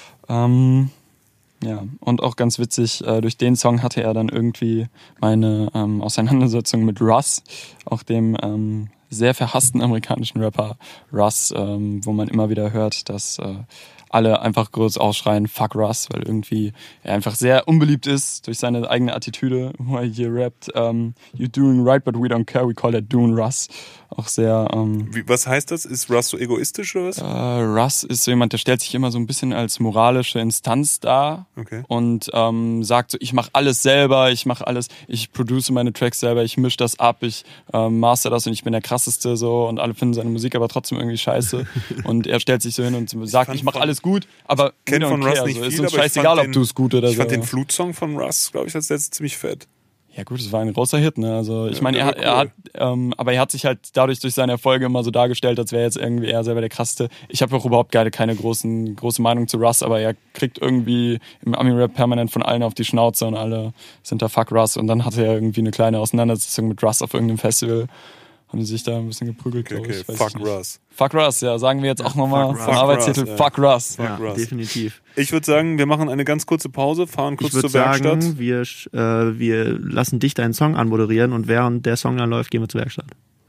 Ja, und auch ganz witzig, durch den Song hatte er dann irgendwie meine Auseinandersetzung mit Russ, auch dem sehr verhassten amerikanischen Rapper Russ, wo man immer wieder hört, dass alle einfach groß ausschreien, fuck Russ, weil irgendwie er einfach sehr unbeliebt ist durch seine eigene Attitüde, wo er hier rappt, you're doing right, but we don't care, we call that doing Russ. Auch sehr... Was heißt das? Ist Russ so egoistisch oder was? Russ ist so jemand, der stellt sich immer so ein bisschen als moralische Instanz dar Okay. und sagt so, ich mache alles selber, ich produce meine Tracks selber, ich mische das ab, ich master das und ich bin der krasseste so und alle finden seine Musik aber trotzdem irgendwie scheiße und er stellt sich so hin und sagt, ich mache alles gut, aber we Kennt don't von Russ care, nicht so. viel, Ist uns aber ich scheißegal, fand ob du es gut oder Ich so. fand den Flutsong von Russ, glaube ich, als letztes ziemlich fett. Ja gut, es war ein großer Hit, ne? Also ich Ja, meine, der er war hat, aber er hat sich halt dadurch durch seine Erfolge immer so dargestellt, als wäre jetzt irgendwie er selber der krasseste. Ich habe auch überhaupt keine große Meinung zu Russ, aber er kriegt irgendwie im Ami-Rap permanent von allen auf die Schnauze und alle sind da fuck Russ. Und dann hatte er irgendwie eine kleine Auseinandersetzung mit Russ auf irgendeinem Festival. Haben die sich da ein bisschen geprügelt, glaube ich. Weiß Fuck ich nicht. Russ. Fuck Russ, ja, sagen wir jetzt auch nochmal Fuck vom Russ. Arbeitstitel Fuck Russ, Fuck Russ. Ja, Russ. definitiv. Ich würde sagen, wir machen eine ganz kurze Pause, fahren kurz Ich würde zur Werkstatt. sagen, wir lassen dich deinen Song anmoderieren und während der Song dann läuft, gehen wir zur Werkstatt.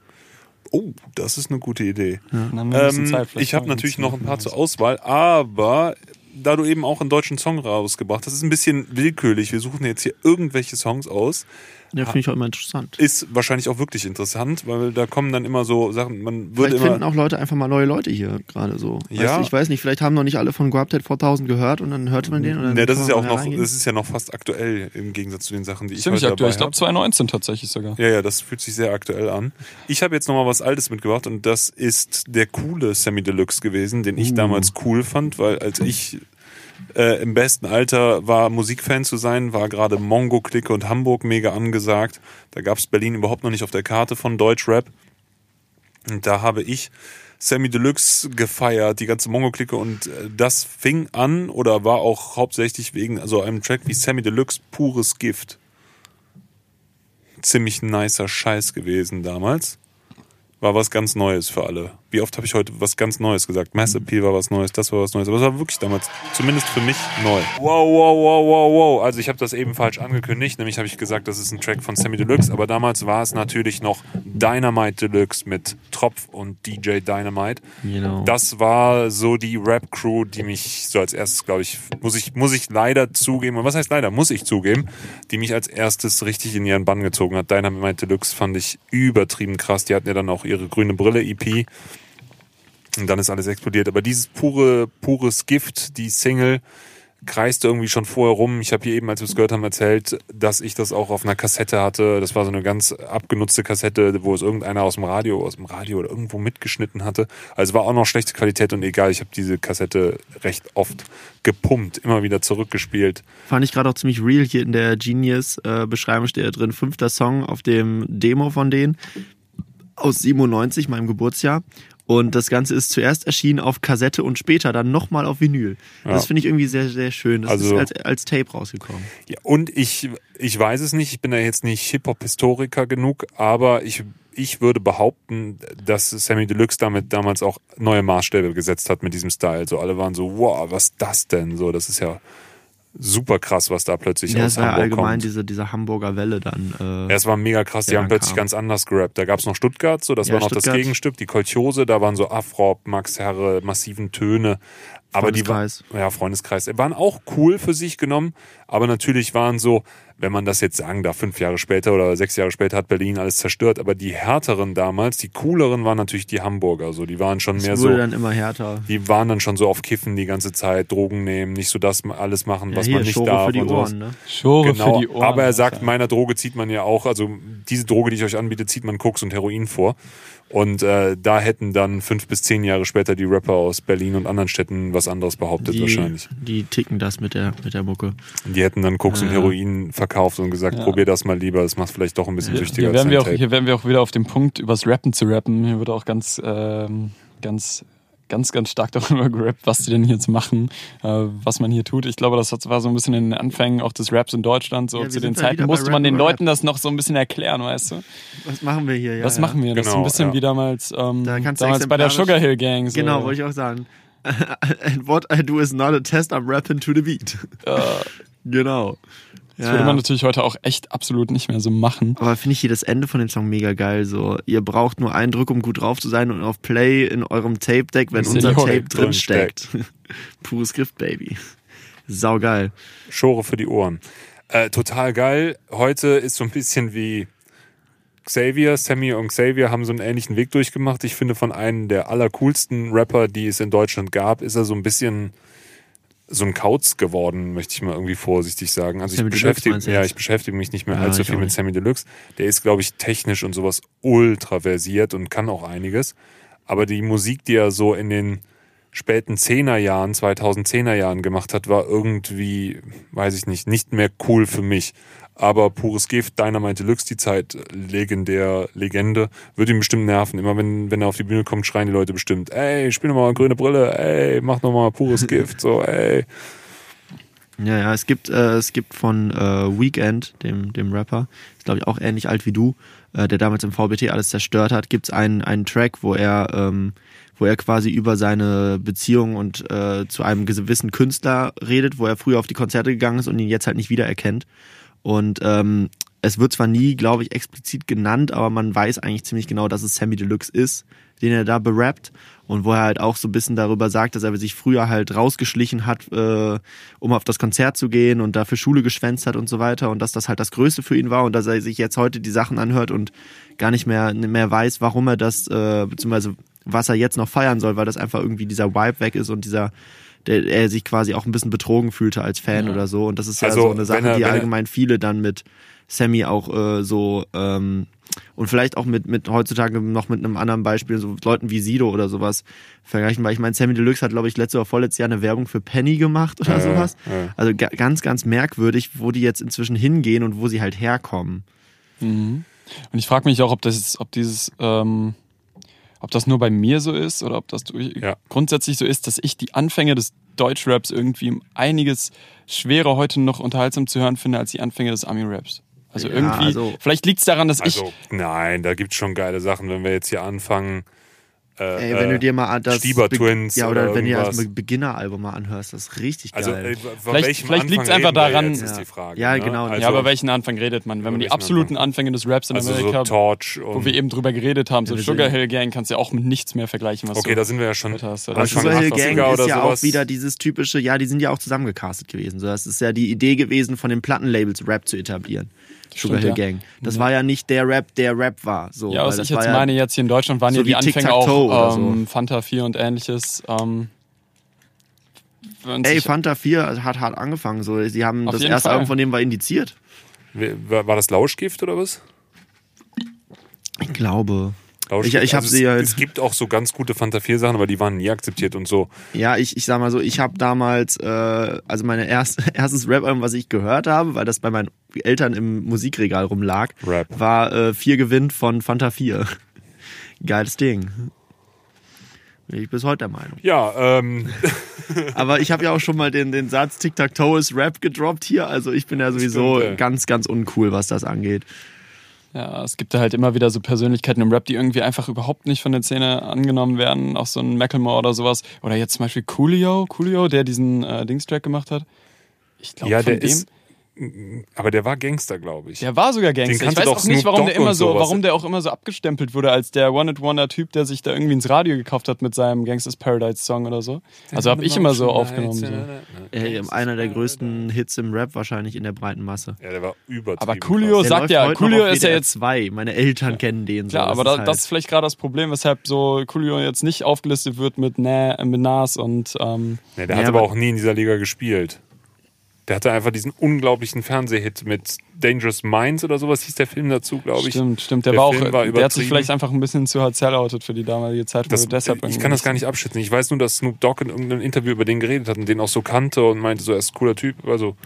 Oh, das ist eine gute Idee. Dann haben wir ein bisschen Zeit, vielleicht Ich habe können wir natürlich jetzt noch ein paar zur Auswahl, aber da du eben auch einen deutschen Song rausgebracht hast, das ist ein bisschen willkürlich. Wir suchen jetzt hier irgendwelche Songs aus. Ja, finde ich auch immer interessant. Ist wahrscheinlich auch wirklich interessant, weil da kommen dann immer so Sachen, man würde Vielleicht immer... finden auch Leute einfach mal neue Leute hier gerade so. Ja. Weißt du, ich weiß nicht, vielleicht haben noch nicht alle von Corrupted 4000 gehört und dann hört man den. Und dann Ne, das kann ist ja man auch mal noch, reingehen. das ist ja noch fast aktuell im Gegensatz zu den Sachen, die ich Ziemlich heute aktuell, dabei ich glaube 2019 tatsächlich sogar. Ja, das fühlt sich sehr aktuell an. Ich habe jetzt nochmal was Altes mitgebracht und das ist der coole Sammy Deluxe gewesen, den ich damals cool fand, weil als ich im besten Alter war, Musikfan zu sein, war gerade Mongo-Clique und Hamburg mega angesagt. Da gab es Berlin überhaupt noch nicht auf der Karte von Deutschrap. Und da habe ich Sammy Deluxe gefeiert, die ganze Mongo-Clique, und das fing an oder war auch hauptsächlich wegen so einem Track wie Sammy Deluxe, Pures Gift. Ziemlich nicer Scheiß gewesen damals. War was ganz Neues für alle. Wie oft habe ich heute was ganz Neues gesagt? Mass Appeal war was Neues, das war was Neues. Aber es war wirklich damals, zumindest für mich, neu. Wow. Also ich habe das eben falsch angekündigt. Nämlich habe ich gesagt, das ist ein Track von Sammy Deluxe. Aber damals war es natürlich noch Dynamite Deluxe mit Tropf und DJ Dynamite. Genau. Das war so die Rap-Crew, die mich so als erstes, glaube ich, muss ich leider zugeben, und was heißt leider, muss ich zugeben, die mich als erstes richtig in ihren Bann gezogen hat. Dynamite Deluxe fand ich übertrieben krass. Die hatten ja dann auch ihre grüne Brille-EP. Und dann ist alles explodiert. Aber dieses pures Gift, die Single, kreiste irgendwie schon vorher rum. Ich habe hier eben, als wir es gehört haben, erzählt, dass ich das auch auf einer Kassette hatte. Das war so eine ganz abgenutzte Kassette, wo es irgendeiner aus dem Radio oder irgendwo mitgeschnitten hatte. Also war auch noch schlechte Qualität und egal, ich habe diese Kassette recht oft gepumpt, immer wieder zurückgespielt. Fand ich gerade auch ziemlich real. Hier in der Genius-Beschreibung steht da drin, 5. Song auf dem Demo von denen aus 97, meinem Geburtsjahr. Und das Ganze ist zuerst erschienen auf Kassette und später dann nochmal auf Vinyl. Ja. Das finde ich irgendwie sehr, sehr schön. Das Also, ist als Tape rausgekommen. Ja, und ich weiß es nicht, ich bin da jetzt nicht Hip-Hop-Historiker genug, aber ich würde behaupten, dass Sammy Deluxe damit damals auch neue Maßstäbe gesetzt hat mit diesem Style. So alle waren so, wow, was ist das denn? So, das ist ja super krass, was da plötzlich Ja, aus es war Hamburg allgemein kommt. diese Hamburger Welle dann. Ja, es war mega krass, die der haben dann plötzlich kam. ganz anders gerappt. Da gab es noch Stuttgart, so, das Ja, war noch das Stuttgart. Gegenstück, die Kolchose, da waren so Afrop, Max Herre, massiven Töne. Aber die Freundeskreis. Freundeskreis, waren auch cool für sich genommen, aber natürlich waren so, wenn man das jetzt sagen darf, 5 Jahre später oder 6 Jahre später hat Berlin alles zerstört, aber die härteren damals, die cooleren waren natürlich die Hamburger, so, die waren schon mehr Es so, wurde dann immer härter. die waren dann schon so auf Kiffen die ganze Zeit, Drogen nehmen, nicht so das alles machen, Ja, was hier, man nicht Schore darf für die und sowas. Ohren, ne? Schore Genau, für die Ohren. aber er sagt, Alter. meiner Droge zieht man ja auch, also diese Droge, die ich euch anbiete, zieht man Koks und Heroin vor. Und da hätten dann 5 bis 10 Jahre später die Rapper aus Berlin und anderen Städten was anderes behauptet wahrscheinlich. Die ticken das mit der Mucke. Die hätten dann Koks und Heroin verkauft und gesagt, probier das mal lieber, das macht vielleicht doch ein bisschen süchtiger Hier wären, als wir dein auch, Tape. hier wären wir auch wieder auf dem Punkt, übers Rappen zu rappen. Hier wird auch ganz ganz, ganz stark darüber gerappt, was die denn hier jetzt machen, was man hier tut. Ich glaube, das war so ein bisschen in den Anfängen auch des Raps in Deutschland. So zu den Zeiten musste man den Leuten das noch so ein bisschen erklären, weißt du? Was machen wir hier? Was machen wir? Das ist ein bisschen wie damals bei der Sugar Hill Gang. So. Genau, wollte ich auch sagen. And what I do is not a test, I'm rapping to the beat. Genau. Das würde man natürlich heute auch echt absolut nicht mehr so machen. Aber finde ich hier das Ende von dem Song mega geil. So, ihr braucht nur einen Druck, um gut drauf zu sein und auf Play in eurem Tape-Deck, wenn unser Tape drin steckt. Pures Gift, Baby. Sau geil. Schore für die Ohren. Total geil. Heute ist so ein bisschen wie Xavier. Sammy und Xavier haben so einen ähnlichen Weg durchgemacht. Ich finde, von einem der allercoolsten Rapper, die es in Deutschland gab, ist er so ein bisschen so ein Kauz geworden, möchte ich mal irgendwie vorsichtig sagen. Also ich beschäftige mich nicht mehr allzu viel mit Sammy Deluxe. Der ist, glaube ich, technisch und sowas ultra versiert und kann auch einiges. Aber die Musik, die er so in den späten 2010er Jahren gemacht hat, war irgendwie, weiß ich nicht mehr cool für mich. Aber Pures Gift, Dynamite Deluxe, die Zeit, Legende, wird ihn bestimmt nerven. Immer wenn er auf die Bühne kommt, schreien die Leute bestimmt, ey, spiel nochmal grüne Brille, ey, mach nochmal Pures Gift, so, ey. Ja, es gibt von Weekend, dem Rapper, ist glaube ich auch ähnlich alt wie du, der damals im VBT alles zerstört hat, gibt's einen Track, wo er quasi über seine Beziehung und zu einem gewissen Künstler redet, wo er früher auf die Konzerte gegangen ist und ihn jetzt halt nicht wiedererkennt. Und es wird zwar nie, glaube ich, explizit genannt, aber man weiß eigentlich ziemlich genau, dass es Sammy Deluxe ist, den er da berappt. Und wo er halt auch so ein bisschen darüber sagt, dass er sich früher halt rausgeschlichen hat, um auf das Konzert zu gehen und dafür Schule geschwänzt hat und so weiter. Und dass das halt das Größte für ihn war und dass er sich jetzt heute die Sachen anhört und gar nicht mehr weiß, warum er das, beziehungsweise was er jetzt noch feiern soll, weil das einfach irgendwie dieser Vibe weg ist und er sich quasi auch ein bisschen betrogen fühlte als Fan oder so. Und das ist ja so eine Sache, die allgemein viele dann mit Sammy auch und vielleicht auch mit heutzutage noch mit einem anderen Beispiel, so Leuten wie Sido oder sowas vergleichen, weil ich meine, Sammy Deluxe hat, glaube ich, letztes oder vorletztes Jahr eine Werbung für Penny gemacht oder sowas. Ja. Also ganz, ganz merkwürdig, wo die jetzt inzwischen hingehen und wo sie halt herkommen. Mhm. Und ich frage mich auch, ob das nur bei mir so ist oder ob das grundsätzlich so ist, dass ich die Anfänge des Deutschraps irgendwie um einiges schwerer heute noch unterhaltsam zu hören finde als die Anfänge des Ami-Raps. Also vielleicht liegt es daran, dass Nein, da gibt's schon geile Sachen, wenn wir jetzt hier anfangen. Wenn du dir mal das Stieber Twins oder wenn du dir das Beginner-Album mal anhörst, das ist richtig geil. Vielleicht liegt es einfach daran. Ist die Frage, ja, genau. Also, aber welchen Anfang redet man? Wenn man die absoluten Anfänge des Raps in Amerika, so Torch wo wir eben drüber geredet haben, so Sugar Hill Gang kannst du ja auch mit nichts mehr vergleichen. Da sind wir ja schon. Aber Sugar Hill Gang ist ja auch wieder dieses typische, die sind ja auch zusammengecastet gewesen. So, das ist ja die Idee gewesen, von den Plattenlabels Rap zu etablieren. Sugar Hill Gang. Das war ja nicht der Rap war. So, ja, was ich jetzt meine, jetzt hier in Deutschland waren so ja die Anfänge auch Fanta 4 und ähnliches. Fanta 4 hat hart angefangen. So. Sie haben das erste Album von dem war indiziert. War das Lauschgift oder was? Ich glaube. Ich habe sie halt. Es gibt auch so ganz gute Fanta 4 Sachen, aber die waren nie akzeptiert und so. Ja, ich sag mal so, ich habe damals, also meine erstes Rap-Album, was ich gehört habe, weil das bei meinen Eltern im Musikregal rumlag, war 4 gewinnt von Fanta 4. Geiles Ding. Bin ich bis heute der Meinung. Ja, Aber ich habe ja auch schon mal den Satz Tic-Tac-Toe ist Rap gedroppt hier, also ich bin ja sowieso ganz, ganz uncool, was das angeht. Ja, es gibt da halt immer wieder so Persönlichkeiten im Rap, die irgendwie einfach überhaupt nicht von der Szene angenommen werden. Auch so ein Macklemore oder sowas. Oder jetzt zum Beispiel Coolio, der diesen Dings-Track gemacht hat. Ich glaube, von dem... Aber der war Gangster, glaube ich. Der war sogar Gangster. Ich weiß auch nicht, warum der auch immer so abgestempelt wurde als der One-It-Wonder-Typ, der sich da irgendwie ins Radio gekauft hat mit seinem Gangsters Paradise-Song oder so. Also habe ich immer so aufgenommen. So. Einer der größten Hits im Rap wahrscheinlich in der breiten Masse. Ja, der war übertrieben. Aber Coolio sagt ja, Coolio ist ja jetzt... Meine Eltern kennen den. Klar, so. Aber das ist vielleicht gerade das Problem, weshalb so Coolio jetzt nicht aufgelistet wird mit Nas und... der hat aber auch nie in dieser Liga gespielt. Der hatte einfach diesen unglaublichen Fernsehhit mit Dangerous Minds oder sowas, hieß der Film dazu, glaube ich. Stimmt. Der hat sich vielleicht einfach ein bisschen zu hart selloutet für die damalige Zeit. Ich kann das gar nicht abschätzen. Ich weiß nur, dass Snoop Dogg in irgendeinem Interview über den geredet hat und den auch so kannte und meinte, so, er ist ein cooler Typ. Also,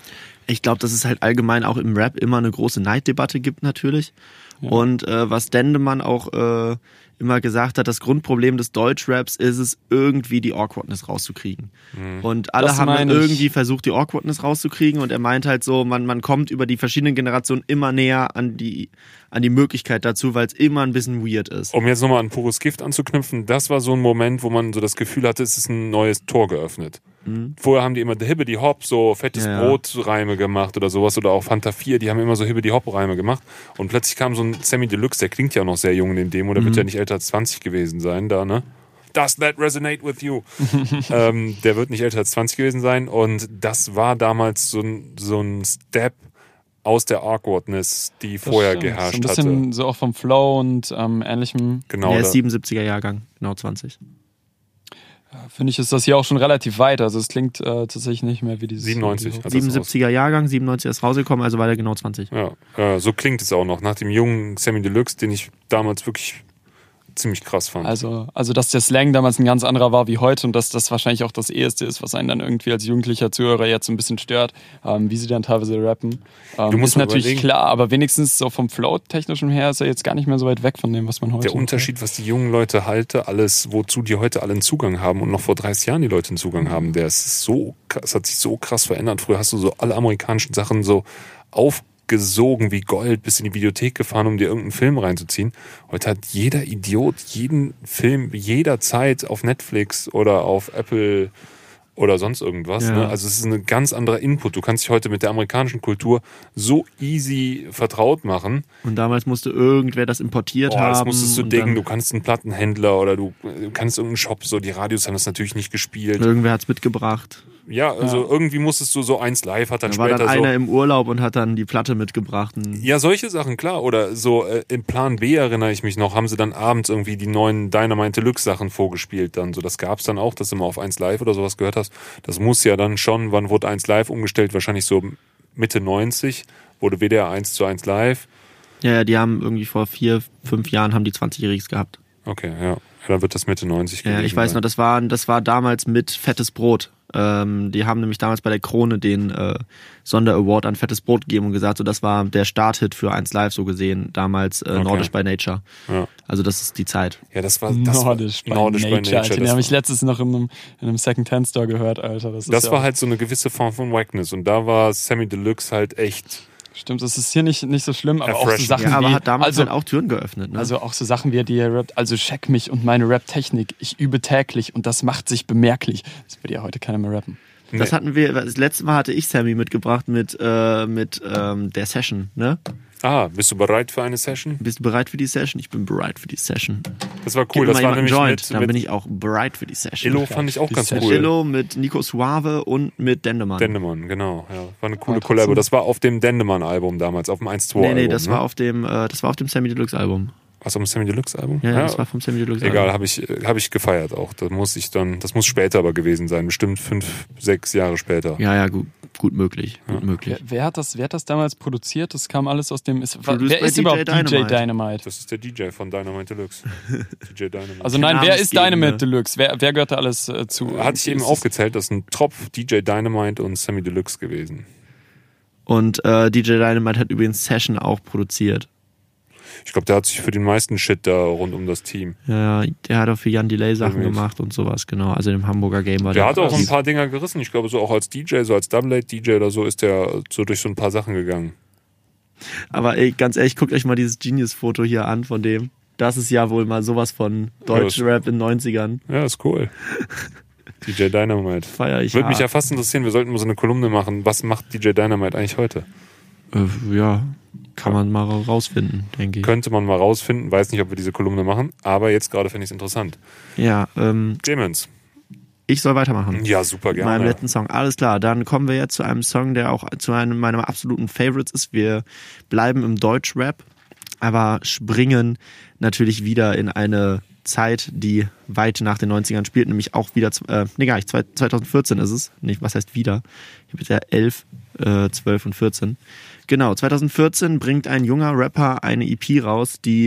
Ich glaube, dass es halt allgemein auch im Rap immer eine große Neiddebatte gibt natürlich. Ja. Und was Dendemann auch immer gesagt hat, das Grundproblem des Deutschraps ist es, irgendwie die Awkwardness rauszukriegen. Und alle haben dann irgendwie versucht, die Awkwardness rauszukriegen und er meint halt so, man kommt über die verschiedenen Generationen immer näher an die Möglichkeit dazu, weil es immer ein bisschen weird ist. Um jetzt nochmal an Pures Gift anzuknüpfen, das war so ein Moment, wo man so das Gefühl hatte, es ist ein neues Tor geöffnet. Vorher haben die immer Hibbidi Hop, so fettes Brot-Reime gemacht oder sowas, oder auch Fanta 4, die haben immer so Hibbidi Hop-Reime gemacht und plötzlich kam so ein Sammy Deluxe, der klingt ja auch noch sehr jung in dem Demo, der wird ja nicht älter als 20 gewesen sein da, ne? Does that resonate with you? Der wird nicht älter als 20 gewesen sein und das war damals so ein Step aus der Awkwardness, die vorher geherrscht hatte. So ein bisschen so auch vom Flow und ähnlichem. Genau. Der ist 77er Jahrgang, genau 20. Finde ich, ist das hier auch schon relativ weit. Also es klingt tatsächlich nicht mehr wie dieses... 97. 77er Jahrgang, 97 ist rausgekommen, also war der genau 20. Ja, so klingt es auch noch. Nach dem jungen Sammy Deluxe, den ich damals wirklich ziemlich krass fand. Also dass der Slang damals ein ganz anderer war wie heute und dass das wahrscheinlich auch das Eheste ist, was einen dann irgendwie als jugendlicher Zuhörer jetzt ein bisschen stört, wie sie dann teilweise rappen. Du musst ist natürlich klar, aber wenigstens so vom Flow-technischen her ist er jetzt gar nicht mehr so weit weg von dem, was man heute Der Unterschied, was die jungen Leute alles, wozu die heute alle einen Zugang haben und noch vor 30 Jahren die Leute einen Zugang haben, es hat sich so krass verändert. Früher hast du so alle amerikanischen Sachen so aufgesogen wie Gold, bis in die Videothek gefahren, um dir irgendeinen Film reinzuziehen. Heute hat jeder Idiot jeden Film jederzeit auf Netflix oder auf Apple oder sonst irgendwas. Ja. Ne? Also es ist ein ganz anderer Input. Du kannst dich heute mit der amerikanischen Kultur so easy vertraut machen. Und damals musste irgendwer das importiert haben. Das musstest du dingen. Du kannst einen Plattenhändler oder du kannst irgendeinen Shop, so die Radios haben das natürlich nicht gespielt. Irgendwer hat's mitgebracht. Ja, also irgendwie musstest du so 1 Live hat dann da später war dann so... einer im Urlaub und hat dann die Platte mitgebracht. Ja, solche Sachen, klar. Oder so im Plan B erinnere ich mich noch, haben sie dann abends irgendwie die neuen Dynamite Deluxe Sachen vorgespielt dann. So, das gab's dann auch, dass du mal auf 1 Live oder sowas gehört hast. Das muss ja dann schon, wann wurde 1 Live umgestellt? Wahrscheinlich so Mitte 90 wurde WDR 1:1 Live. Ja, die haben irgendwie vor 4-5 Jahren haben die 20-Jähriges gehabt. Okay, ja. Dann wird das Mitte 90 gewesen. Ja, ich weiß noch, das war damals mit Fettes Brot. Die haben nämlich damals bei der Krone den Sonderaward an Fettes Brot gegeben und gesagt, so das war der Starthit für 1 Live so gesehen, damals Nordisch by Nature. Ja. Also das ist die Zeit. Ja, das war Nordisch by Nature. Alter, den habe ich letztens noch in einem Second-Hand-Store gehört, Alter. Das war halt so eine gewisse Form von Wackness und da war Sammy Deluxe halt echt... Stimmt, das ist hier nicht so schlimm, aber auch so Sachen aber wie... hat damals halt auch Türen geöffnet. Ne? Also auch so Sachen wie die rappt, also check mich und meine Rap-Technik, ich übe täglich und das macht sich bemerklich. Das würde ja heute keiner mehr rappen. Das hatten wir, das letzte Mal hatte ich Sammy mitgebracht mit der Session, ne? Bist du bereit für eine Session? Bist du bereit für die Session? Ich bin bereit für die Session. Das war cool, das war nämlich dann bin ich auch bereit für die Session. Illo fand ich auch ganz cool. Illo mit Nico Suave und mit Dendemann. Dendemann, genau. Ja, war eine coole Collabo. Das war auf dem Dendemann-Album damals, auf dem 1-2-Album. Nee, das war auf dem Sammy Deluxe-Album. Was, auf dem Sammy Deluxe-Album? Ja, das war vom Sammy Deluxe-Album. Egal, hab ich gefeiert auch. Das muss später aber gewesen sein. Bestimmt 5-6 Jahre später. Ja, gut möglich. Wer hat das damals produziert? Das kam alles aus dem... Wer ist überhaupt DJ Dynamite? Das ist der DJ von Dynamite Deluxe. DJ Dynamite. Also nein, wer ist Dynamite Deluxe? Wer gehört da alles zu? Hatte ich eben aufgezählt, das ist ein Tropf DJ Dynamite und Sammy Deluxe gewesen. Und DJ Dynamite hat übrigens Session auch produziert. Ich glaube, der hat sich für den meisten Shit da rund um das Team. Ja, der hat auch für Jan Delay Sachen gemacht und sowas, genau. Also im Hamburger Game war der hat auch ein paar Dinger gerissen. Ich glaube, so auch als DJ, so als Double-A-DJ oder so, ist der so durch so ein paar Sachen gegangen. Aber ey, ganz ehrlich, guckt euch mal dieses Genius-Foto hier an von dem. Das ist ja wohl mal sowas von Deutschrap in den 90ern. Ja, ist cool. DJ Dynamite. Feier ich. Würde mich ja fast interessieren, wir sollten mal so eine Kolumne machen. Was macht DJ Dynamite eigentlich heute? Ja, kann man mal rausfinden, denke ich. Könnte man mal rausfinden. Weiß nicht, ob wir diese Kolumne machen, aber jetzt gerade finde ich es interessant. Ja, Clemens. Ich soll weitermachen. Ja, super gerne. Mit meinem letzten Song. Alles klar, dann kommen wir jetzt zu einem Song, der auch zu einem meiner absoluten Favorites ist. Wir bleiben im Deutschrap, aber springen natürlich wieder in eine Zeit, die weit nach den 90ern spielt, nämlich auch wieder, 2014 ist es. Nicht, was heißt wieder? Ich habe jetzt ja 11, 12 und 14. Genau, 2014 bringt ein junger Rapper eine EP raus, die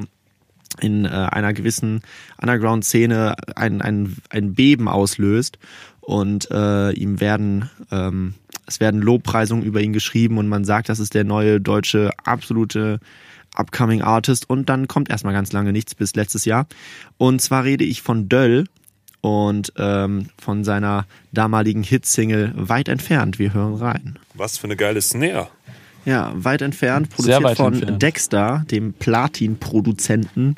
in einer gewissen Underground-Szene ein Beben auslöst und ihm werden es werden Lobpreisungen über ihn geschrieben und man sagt, das ist der neue deutsche absolute Upcoming Artist und dann kommt erstmal ganz lange nichts bis letztes Jahr. Und zwar rede ich von Döll und von seiner damaligen Hitsingle Weit entfernt. Wir hören rein. Was für eine geile Snare. Ja, Weit entfernt, produziert weit von entfernt. Dexter, dem Platin-Produzenten.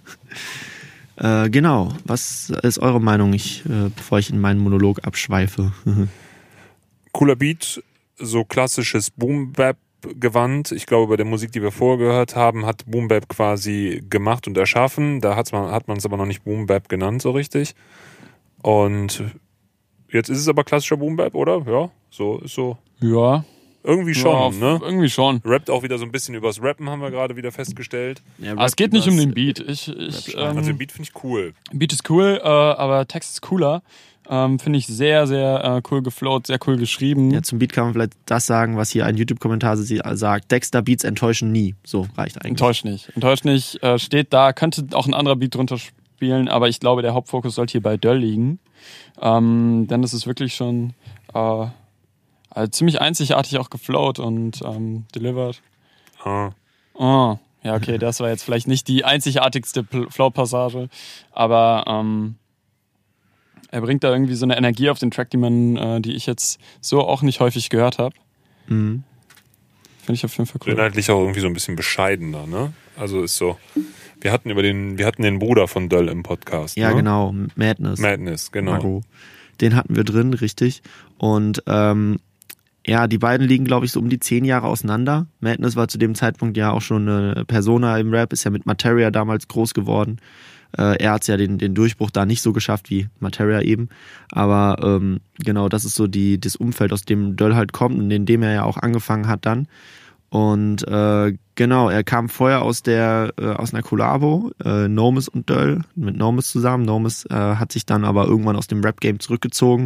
Genau, was ist eure Meinung, bevor ich in meinen Monolog abschweife? Cooler Beat, so klassisches Boom-Bap-Gewand. Ich glaube, bei der Musik, die wir vorher gehört haben, hat Boom-Bap quasi gemacht und erschaffen. Da hat man es aber noch nicht Boom-Bap genannt, so richtig. Und jetzt ist es aber klassischer Boom-Bap, oder? Ja, ist so. Ja. Irgendwie schon, ne? Irgendwie schon. Rappt auch wieder so ein bisschen übers Rappen, haben wir gerade wieder festgestellt. Ja, Aber es geht nicht um den Beat. Also den Beat finde ich cool. Beat ist cool, aber Text ist cooler. Finde ich sehr, sehr cool geflowt, sehr cool geschrieben. Ja, zum Beat kann man vielleicht das sagen, was hier ein YouTube-Kommentar sagt. Dexter Beats enttäuschen nie. So reicht eigentlich. Enttäuscht nicht. Steht da, könnte auch ein anderer Beat drunter spielen, aber ich glaube, der Hauptfokus sollte hier bei Döll liegen. Denn das ist wirklich schon ziemlich einzigartig auch geflowt und delivered. Oh, ja, okay, das war jetzt vielleicht nicht die einzigartigste Flow-Passage, aber er bringt da irgendwie so eine Energie auf den Track, die ich jetzt so auch nicht häufig gehört habe. Mhm. Finde ich auf jeden Fall cool. Inhaltlich auch irgendwie so ein bisschen bescheidener, ne? Also ist so. Wir hatten den Bruder von Döll im Podcast. Ja, ne? genau, Madness, genau. Margot. Den hatten wir drin, richtig. Und ja, die beiden liegen, glaube ich, so um die 10 Jahre auseinander. Madness war zu dem Zeitpunkt ja auch schon eine Persona im Rap, ist ja mit Materia damals groß geworden. Er hat ja den Durchbruch da nicht so geschafft wie Materia eben. Aber genau, das ist so das Umfeld, aus dem Döll halt kommt und in dem er ja auch angefangen hat dann. Und genau, er kam vorher aus einer Kollabo, Nomis und Döll, mit Nomis zusammen. Nomis hat sich dann aber irgendwann aus dem Rap-Game zurückgezogen.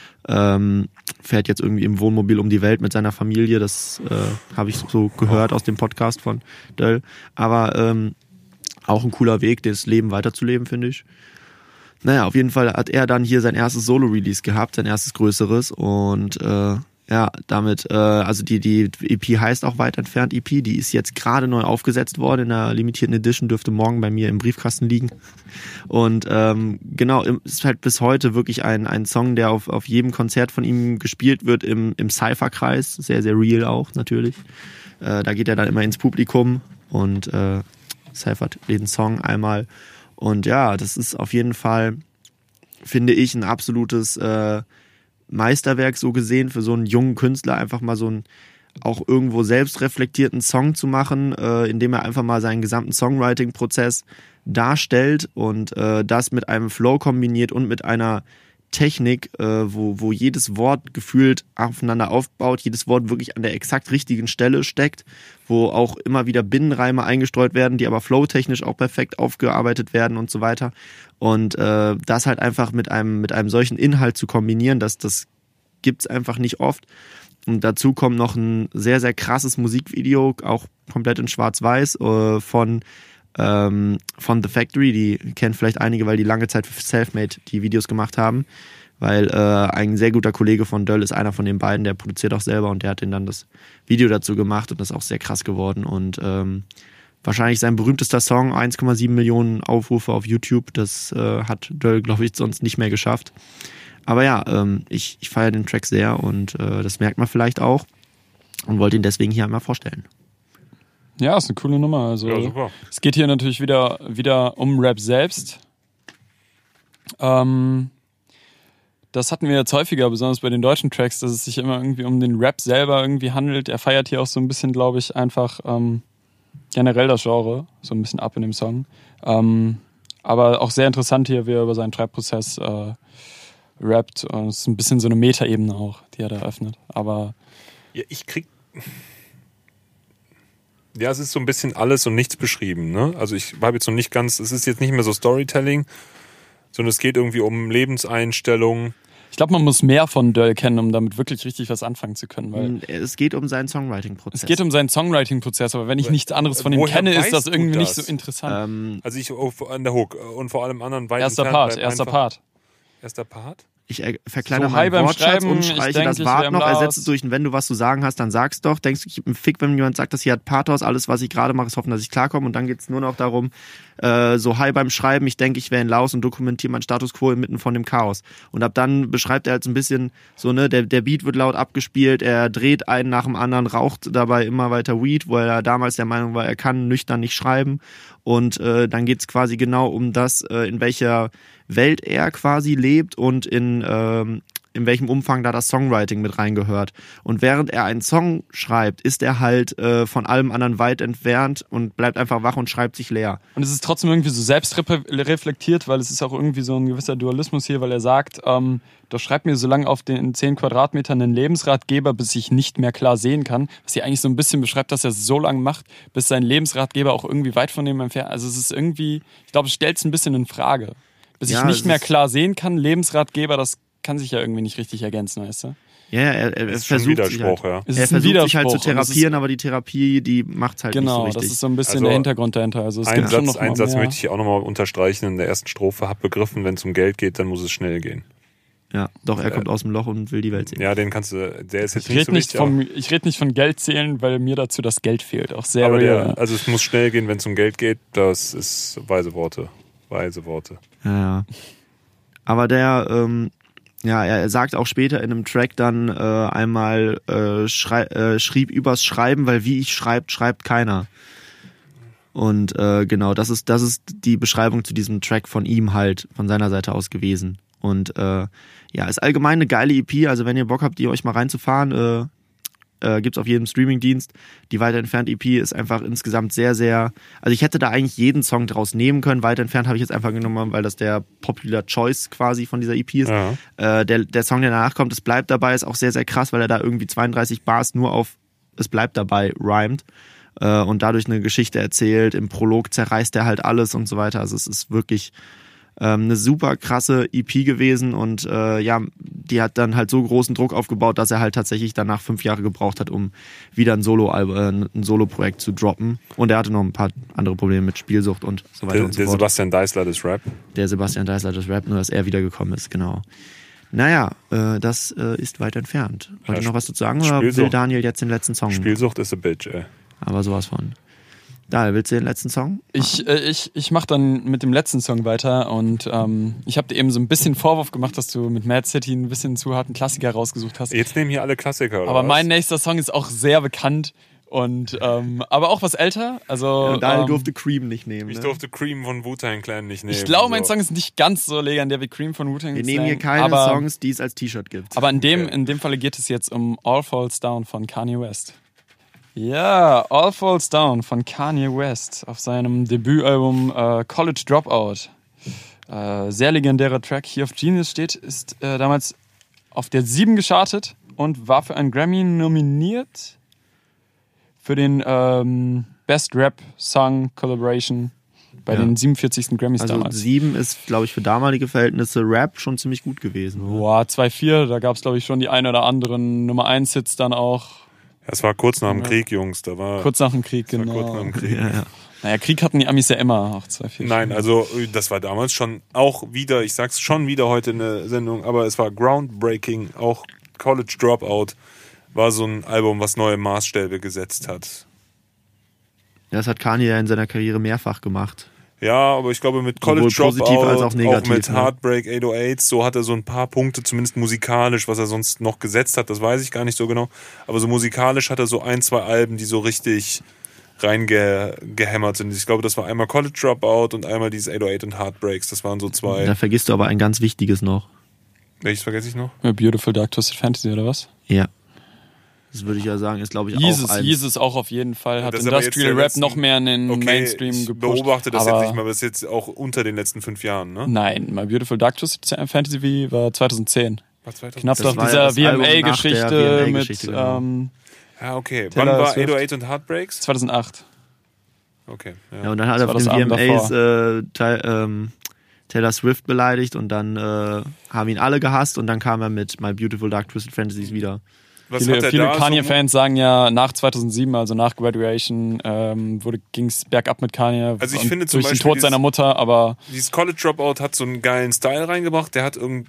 Fährt jetzt irgendwie im Wohnmobil um die Welt mit seiner Familie. Das habe ich so gehört aus dem Podcast von Döll. Aber auch ein cooler Weg, das Leben weiterzuleben, finde ich. Naja, auf jeden Fall hat er dann hier sein erstes Solo-Release gehabt, sein erstes größeres. Und ja, damit, also die EP heißt auch Weit entfernt EP. Die ist jetzt gerade neu aufgesetzt worden in der limitierten Edition, dürfte morgen bei mir im Briefkasten liegen. Und genau, ist halt bis heute wirklich ein Song, der auf jedem Konzert von ihm gespielt wird, im Cypher-Kreis. Sehr, sehr real auch, natürlich. Da geht er dann immer ins Publikum und cyphert den Song einmal. Und ja, das ist auf jeden Fall, finde ich, ein absolutes Meisterwerk so gesehen für so einen jungen Künstler, einfach mal so einen auch irgendwo selbst reflektierten Song zu machen, indem er einfach mal seinen gesamten Songwriting-Prozess darstellt und das mit einem Flow kombiniert und mit einer Technik, wo jedes Wort gefühlt aufeinander aufbaut, jedes Wort wirklich an der exakt richtigen Stelle steckt, wo auch immer wieder Binnenreime eingestreut werden, die aber flowtechnisch auch perfekt aufgearbeitet werden und so weiter. Und das halt einfach mit einem solchen Inhalt zu kombinieren, das gibt's einfach nicht oft. Und dazu kommt noch ein sehr, sehr krasses Musikvideo, auch komplett in Schwarz-Weiß, von The Factory. Die kennen vielleicht einige, weil die lange Zeit für Selfmade die Videos gemacht haben. Weil ein sehr guter Kollege von Döll ist einer von den beiden, der produziert auch selber und der hat dann das Video dazu gemacht und das ist auch sehr krass geworden. Und wahrscheinlich sein berühmtester Song, 1,7 Millionen Aufrufe auf YouTube. Das hat Döll, glaube ich, sonst nicht mehr geschafft. Aber ja, ich feiere den Track sehr und das merkt man vielleicht auch und wollte ihn deswegen hier einmal vorstellen. Ja, ist eine coole Nummer. Also, Ja, super. Es geht hier natürlich wieder um Rap selbst. Das hatten wir jetzt häufiger, besonders bei den deutschen Tracks, dass es sich immer irgendwie um den Rap selber irgendwie handelt. Er feiert hier auch so ein bisschen, glaube ich, einfach generell das Genre, so ein bisschen ab in dem Song. Aber auch sehr interessant hier, wie er über seinen Schreibprozess rappt. Es ist ein bisschen so eine Metaebene auch, die er da öffnet. Aber Ja, ja, es ist so ein bisschen alles und nichts beschrieben, ne? Also ich habe jetzt noch nicht ganz, es ist jetzt nicht mehr so Storytelling, sondern es geht irgendwie um Lebenseinstellungen. ich glaube, man muss mehr von Döll kennen, um damit wirklich richtig was anfangen zu können. Weil Es geht um seinen Songwriting-Prozess. es geht um seinen Songwriting-Prozess, aber wenn ich nichts anderes von ihm Woher kenne, ist weißt das du irgendwie nicht das? so interessant. Also ich an der Hook und vor allem anderen weit Erster entfernt Part, bleibt erster einfach- Part. Erster Part? Ich verkleiner So, meinen beim Wortschatz Schreiben, und ich streiche denk, das ich Wart wär im noch, Laos. ersetze es durch ein, wenn du was zu sagen hast, dann sag's doch. Denkst du, ich gebe einen Fick, wenn jemand sagt, das hier hat Pathos, alles, was ich gerade mache, ist hoffen, dass ich klarkomme. Und dann geht's nur noch darum, so hi beim Schreiben, ich denke, ich wäre in Laos und dokumentiere meinen Status quo inmitten von dem Chaos. Und ab dann beschreibt er halt so ein bisschen so, ne, der Beat wird laut abgespielt, er dreht einen nach dem anderen, raucht dabei immer weiter Weed, wo er damals der Meinung war, er kann nüchtern nicht schreiben. Und dann geht's quasi genau um das, in welcher Welt er quasi lebt und in welchem Umfang da das Songwriting mit reingehört. Und während er einen Song schreibt, ist er halt von allem anderen weit entfernt und bleibt einfach wach und schreibt sich leer. Und es ist trotzdem irgendwie so selbstreflektiert, weil es ist auch irgendwie so ein gewisser Dualismus hier, weil er sagt, doch schreibt mir so lange auf den 10 Quadratmetern einen Lebensratgeber, bis ich nicht mehr klar sehen kann. Was hier eigentlich so ein bisschen beschreibt, dass er es so lange macht, bis sein Lebensratgeber auch irgendwie weit von ihm entfernt. Also es ist irgendwie, ich glaube, es stellt es ein bisschen in Frage. Bis ich nicht mehr klar sehen kann, Lebensratgeber, das kann sich ja irgendwie nicht richtig ergänzen, weißt du? Ja, er Das ist schon ein versucht sich Widerspruch, halt, ja. er versucht sich halt zu therapieren, aber die Therapie, die macht's halt nicht so Genau, richtig. das ist so ein bisschen Also, der Hintergrund dahinter. Also es Einen gibt schon noch Satz mehr. möchte ich auch nochmal unterstreichen in der ersten Strophe. Hab begriffen, wenn es um Geld geht, dann muss es schnell gehen. Ja, doch, er kommt aus dem Loch und will die Welt sehen. Ja, den kannst du, der ist jetzt Ich rede nicht so wichtig. ich red nicht von Geld zählen, weil mir dazu das Geld fehlt. Auch sehr Aber real. also es muss schnell gehen, wenn es um Geld geht. Das ist weise Worte. Weise Worte. Ja. Aber er sagt auch später in einem Track dann einmal, schrieb übers Schreiben, weil wie ich schreibt keiner. Und genau, das ist die Beschreibung zu diesem Track von ihm halt, von seiner Seite aus gewesen. Und ist allgemein eine geile EP, also wenn ihr Bock habt, die euch mal reinzufahren, gibt's auf jedem Streamingdienst. Die Weiter entfernt EP ist einfach insgesamt sehr, sehr, also ich hätte da eigentlich jeden Song draus nehmen können. Weiter entfernt habe ich jetzt einfach genommen, weil das der Popular Choice quasi von dieser EP ist. Ja. Der Song, der danach kommt, es bleibt dabei, ist auch sehr, sehr krass, weil er da irgendwie 32 Bars nur auf es bleibt dabei rhymt und dadurch eine Geschichte erzählt. Im Prolog zerreißt er halt alles und so weiter. Also es ist wirklich eine super krasse EP gewesen und die hat dann halt so großen Druck aufgebaut, dass er halt tatsächlich danach 5 Jahre gebraucht hat, um wieder ein Solo-Projekt zu droppen. Und er hatte noch ein paar andere Probleme mit Spielsucht und so weiter und so Der fort. Sebastian Deißler des Rap. Der Sebastian Deißler des Rap, nur dass er wiedergekommen ist, genau. Naja, das ist weit entfernt. Wollt ihr noch was dazu sagen oder will Daniel jetzt den letzten Song? Spielsucht ist a bitch, ey. Aber sowas von. Daniel, willst du den letzten Song? Ich mach dann mit dem letzten Song weiter und ich habe dir eben so ein bisschen Vorwurf gemacht, dass du mit Mad City ein bisschen zu harten Klassiker rausgesucht hast. Jetzt nehmen hier alle Klassiker, oder Aber was? mein nächster Song ist auch sehr bekannt und aber auch was älter. Also Daniel durfte Cream nicht nehmen. Ich durfte Cream von Wu-Tang Clan nicht nehmen. Ich glaube, mein Song ist nicht ganz so legendär wie Cream von Wu-Tang Clan. Wir nehmen hier keine Songs, die es als T-Shirt gibt. Aber in dem Falle geht es jetzt um All Falls Down von Kanye West. Ja, All Falls Down von Kanye West auf seinem Debütalbum College Dropout. Sehr legendärer Track. Hier auf Genius steht, ist damals auf der 7 gechartet und war für einen Grammy nominiert für den Best Rap Song Collaboration bei den 47. Grammys also damals. 7 ist, glaube ich, für damalige Verhältnisse Rap schon ziemlich gut gewesen. Boah, 2-4, da gab es, glaube ich, schon die ein oder anderen Nummer 1 Hits dann auch. Es war kurz nach dem Krieg, Jungs. Kurz nach dem Krieg, genau. Kurz nach dem Krieg. Ja. Naja, Krieg hatten die Amis ja immer, auch 2-4. Nein, also das war damals schon auch wieder, ich sag's schon wieder heute in der Sendung, aber es war groundbreaking. Auch College Dropout war so ein Album, was neue Maßstäbe gesetzt hat. Das hat Kanye ja in seiner Karriere mehrfach gemacht. Ja, aber ich glaube mit College Sowohl positiv Dropout, als auch negativ, mit ne? Heartbreak 808, so hat er so ein paar Punkte, zumindest musikalisch, was er sonst noch gesetzt hat, das weiß ich gar nicht so genau. Aber so musikalisch hat er so 1, 2 Alben, die so richtig reingehämmert sind. Ich glaube, das war einmal College Dropout und einmal dieses 808 und Heartbreaks. Das waren so 2. Da vergisst du aber ein ganz wichtiges noch. Welches vergesse ich noch? A Beautiful Dark Twisted Fantasy, oder was? Ja. Das würde ich ja sagen, ist glaube ich Jesus auch auf jeden Fall. Hat das ist aber Industrial jetzt Rap letzten- noch mehr in den Okay, Mainstream ich gepusht. beobachte das aber jetzt nicht mal, aber das ist jetzt auch unter den letzten 5 Jahren, ne? Nein, My Beautiful Dark Twisted Fantasy war 2010. War 2000? Knapp Das auf war dieser ja das Album nach der VMA-Geschichte mit VMA-Geschichte, genau. Ja, okay. Taylor Wann war Swift. 808 und Heartbreaks? 2008. Okay. Ja, und dann hat er Das auf war den das Abend VMAs Taylor Swift beleidigt und dann haben ihn alle gehasst und dann kam er mit My Beautiful Dark Twisted Fantasies wieder. Was hat er Viele da Kanye-Fans sagen ja, nach 2007, also nach Graduation, ging es bergab mit Kanye. Also ich und finde zum durch den Beispiel Tod seiner Mutter, aber dieses College Dropout hat so einen geilen Style reingebracht. Der hat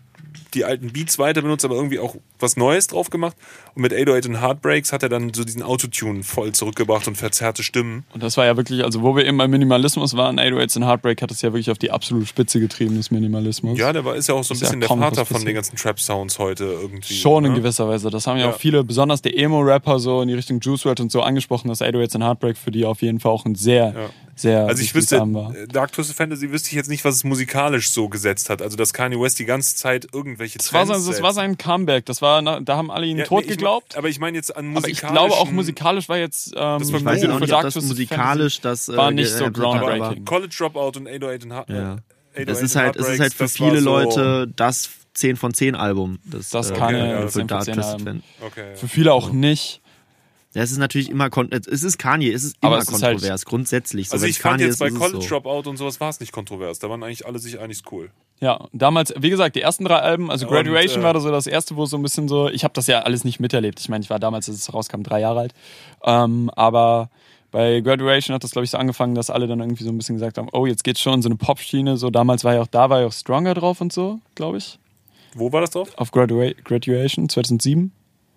die alten Beats weiter benutzt, aber irgendwie auch was Neues drauf gemacht. Und mit 808 und Heartbreaks hat er dann so diesen Autotune voll zurückgebracht und verzerrte Stimmen. Und das war ja wirklich, also wo wir eben beim Minimalismus waren, 808 und Heartbreak hat es ja wirklich auf die absolute Spitze getrieben, des Minimalismus. Ja, ist ja auch so ein bisschen der Vater von den ganzen Trap-Sounds heute irgendwie. Schon in gewisser Weise. Das haben ja auch viele, besonders die Emo-Rapper so in die Richtung Juice WRLD und so angesprochen, dass 808 und Heartbreak für die auf jeden Fall auch ein sehr also ich wüsste, war. Dark Twisted Fantasy wüsste ich jetzt nicht, was es musikalisch so gesetzt hat. Also dass Kanye West die ganze Zeit irgendwelche Trends das war sein Comeback. Da haben alle ihn tot geglaubt. Aber ich meine jetzt an musikalischen... Aber ich glaube auch musikalisch war jetzt... ich weiß auch nicht, ob das musikalisch das war nicht so groundbreaking. College Dropout und 808 und Heartbreak. Es ist halt für viele Leute das 10 von 10 Album. Das kann er für Dark Twisted Fantasy. Für viele auch nicht. Ja, es ist natürlich immer, es ist Kanye, es ist immer kontrovers, halt grundsätzlich. So, also ich fand jetzt bei College Dropout und sowas war es nicht kontrovers, da waren eigentlich alle sich einig cool. Ja, damals, wie gesagt, die ersten 3 Alben, also Graduation war da so das erste, wo so ein bisschen so, ich habe das ja alles nicht miterlebt, ich meine, ich war damals, als es rauskam, 3 Jahre alt, aber bei Graduation hat das, glaube ich, so angefangen, dass alle dann irgendwie so ein bisschen gesagt haben, oh, jetzt geht's schon in so eine Pop-Schiene, so damals war ja auch Stronger drauf und so, glaube ich. Wo war das drauf? Auf Graduation, 2007.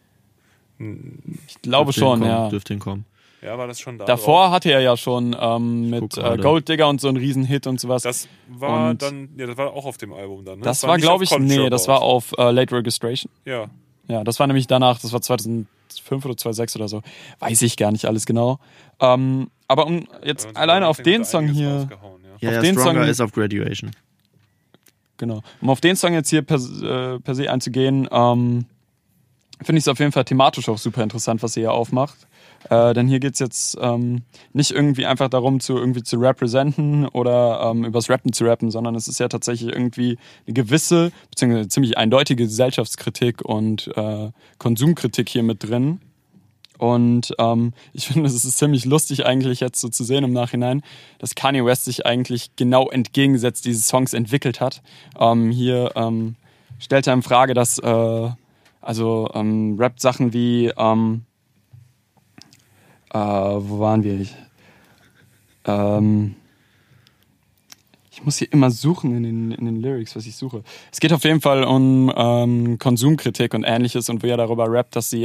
Ich glaube schon, ja. Dürfte hinkommen. Ja, war das schon da? Davor hatte er ja schon mit Gold Digger und so einen Riesenhit und sowas. Das war das war auch auf dem Album dann, ne? Das war glaube ich, das war auf Late Registration. Ja. Ja, das war nämlich danach, das war 2005 oder 2006 oder so. Weiß ich gar nicht alles genau. Aber um jetzt alleine auf den Song hier... Ja, Stronger ist auf Graduation. Genau. Um auf den Song jetzt hier per se einzugehen, finde ich es auf jeden Fall thematisch auch super interessant, was ihr hier aufmacht. Denn hier geht es jetzt nicht irgendwie einfach darum, zu representen oder übers Rappen zu rappen, sondern es ist ja tatsächlich irgendwie eine gewisse, beziehungsweise ziemlich eindeutige Gesellschaftskritik und Konsumkritik hier mit drin. Und ich finde, es ist ziemlich lustig eigentlich jetzt so zu sehen im Nachhinein, dass Kanye West sich eigentlich genau entgegengesetzt diese Songs entwickelt hat. Hier stellt er in Frage, dass rappt Sachen wie wo waren wir? Ich muss hier immer suchen in den Lyrics, was ich suche. Es geht auf jeden Fall um Konsumkritik und Ähnliches und wo er darüber rappt, dass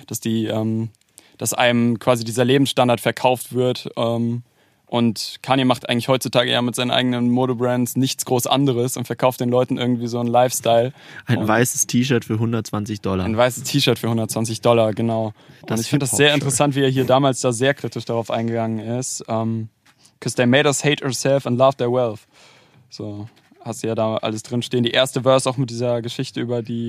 einem quasi dieser Lebensstandard verkauft wird. Und Kanye macht eigentlich heutzutage ja mit seinen eigenen Modebrands nichts groß anderes und verkauft den Leuten irgendwie so einen Lifestyle. Ein weißes T-Shirt für $120. Ein weißes T-Shirt für $120, genau. Und ich finde das sehr interessant, wie er hier damals da sehr kritisch darauf eingegangen ist. 'Cause they made us hate ourselves and love their wealth. So, hast du ja da alles drin stehen. Die erste Verse auch mit dieser Geschichte über die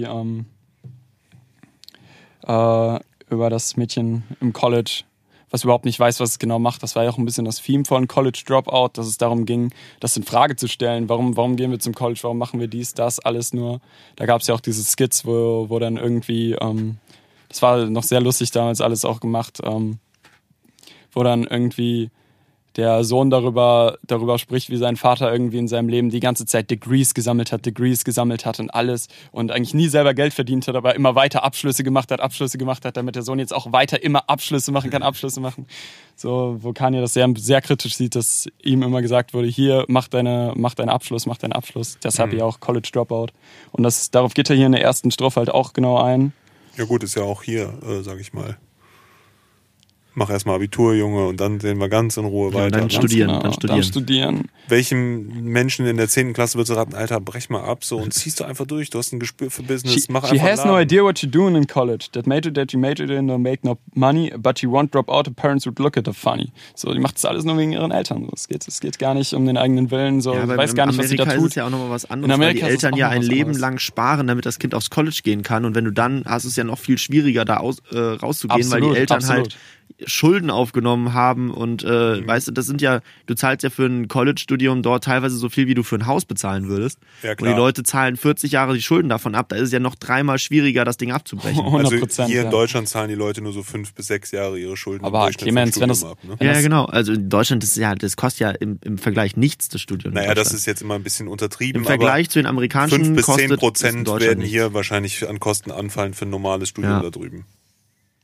über das Mädchen im College, was überhaupt nicht weiß, was es genau macht. Das war ja auch ein bisschen das Theme von College Dropout, dass es darum ging, das in Frage zu stellen. Warum gehen wir zum College? Warum machen wir dies, das, alles nur? Da gab es ja auch diese Skits, wo dann irgendwie, das war noch sehr lustig damals alles auch gemacht, wo dann irgendwie der Sohn darüber spricht, wie sein Vater irgendwie in seinem Leben die ganze Zeit Degrees gesammelt hat und alles und eigentlich nie selber Geld verdient hat, aber immer weiter Abschlüsse gemacht hat, damit der Sohn jetzt auch weiter immer Abschlüsse machen kann. So, wo Kanye das sehr, sehr kritisch sieht, dass ihm immer gesagt wurde, hier, mach deinen Abschluss. Deshalb ja auch College Dropout. Und darauf geht er hier in der ersten Strophe halt auch genau ein. Ja gut, ist ja auch hier, sag ich mal. Mach erstmal Abitur, Junge, und dann sehen wir ganz in Ruhe weiter. Dann studieren. Welchem Menschen in der 10. Klasse würdest du raten, Alter, brech mal ab so und ziehst du einfach durch. Du hast ein Gespür für Business, mach einfach She has no idea what you're doing in college. That major that you majored in don't make no money, but you won't drop out, the parents would look at her funny. So, die macht das alles nur wegen ihren Eltern. Es geht gar nicht um den eigenen Willen. So, ja, ich weiß gar nicht, was sie da tut. In Amerika ist es ja auch nochmal was anderes, weil die Eltern ja ein Leben lang sparen, damit das Kind aufs College gehen kann. Und wenn du dann, hast es ja noch viel schwieriger, da rauszugehen, absolut, weil die Eltern halt Schulden aufgenommen haben und weißt du, das sind ja, du zahlst ja für ein College-Studium dort teilweise so viel, wie du für ein Haus bezahlen würdest. Ja, klar. Und die Leute zahlen 40 Jahre die Schulden davon ab, da ist es ja noch 3-mal schwieriger, das Ding abzubrechen. 100%, also hier in Deutschland zahlen die Leute nur so 5 bis 6 Jahre ihre Schulden. Aber Clemens, wenn das ab, ne? Ja, genau. Also in Deutschland das kostet ja im Vergleich nichts, das Studium. Naja, das ist jetzt immer ein bisschen untertrieben. Im Vergleich zu den amerikanischen 5 bis 10% werden nicht. hier wahrscheinlich an Kosten anfallen für ein normales Studium da drüben.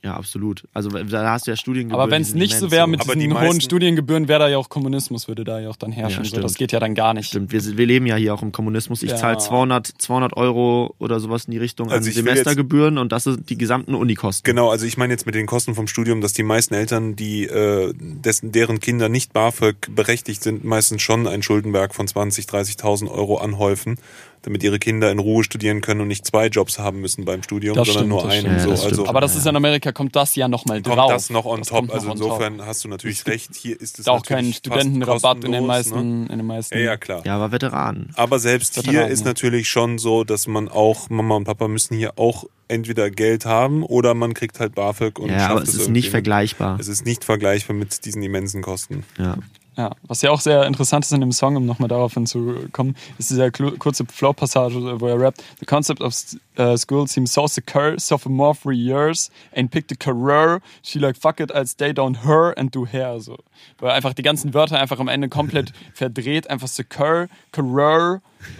Ja, absolut. Also da hast du ja Studiengebühren. Aber wenn es nicht so wäre mit Aber diesen die hohen meisten- Studiengebühren, wäre da ja auch Kommunismus, würde da ja auch dann herrschen. Ja, So, stimmt. das geht ja dann gar nicht. Stimmt, wir leben ja hier auch im Kommunismus. Ich Ja. zahle 200 Euro oder sowas in die Richtung an Also ich will Semestergebühren und das sind die gesamten Unikosten. Genau, also ich meine jetzt mit den Kosten vom Studium, dass die meisten Eltern, deren Kinder nicht BAföG berechtigt sind, meistens schon ein Schuldenberg von 20.000, 30.000 Euro anhäufen, damit ihre Kinder in Ruhe studieren können und nicht 2 Jobs haben müssen beim Studium, Das sondern stimmt, nur das einen. stimmt. Ja, So. das stimmt. Also Aber das ist in Amerika, kommt das ja nochmal kommt drauf. das noch on Das top. kommt noch Also on insofern top. hast du natürlich recht. Hier ist es Ist auch kein natürlich fast Studentenrabatt in den kostenlos, meisten. Ne? In den meisten. Ja, klar. Ja, aber Veteranen. Aber selbst hier Veteranen, ist ja. natürlich schon so, dass man auch, Mama und Papa müssen hier auch entweder Geld haben oder man kriegt halt BAföG und Ja, schafft aber es ist irgendwie, nicht ne? vergleichbar. Es ist nicht vergleichbar mit diesen immensen Kosten. Ja. Ja, was ja auch sehr interessant ist in dem Song, um nochmal darauf hinzukommen, ist dieser kurze Flow-Passage, wo er rappt: The concept of school seems so secure, sophomore 3 years, ain't picked a career, she like fuck it, I'll stay down her and do hair. So. Wo er einfach die ganzen Wörter einfach am Ende komplett verdreht, einfach secure, career,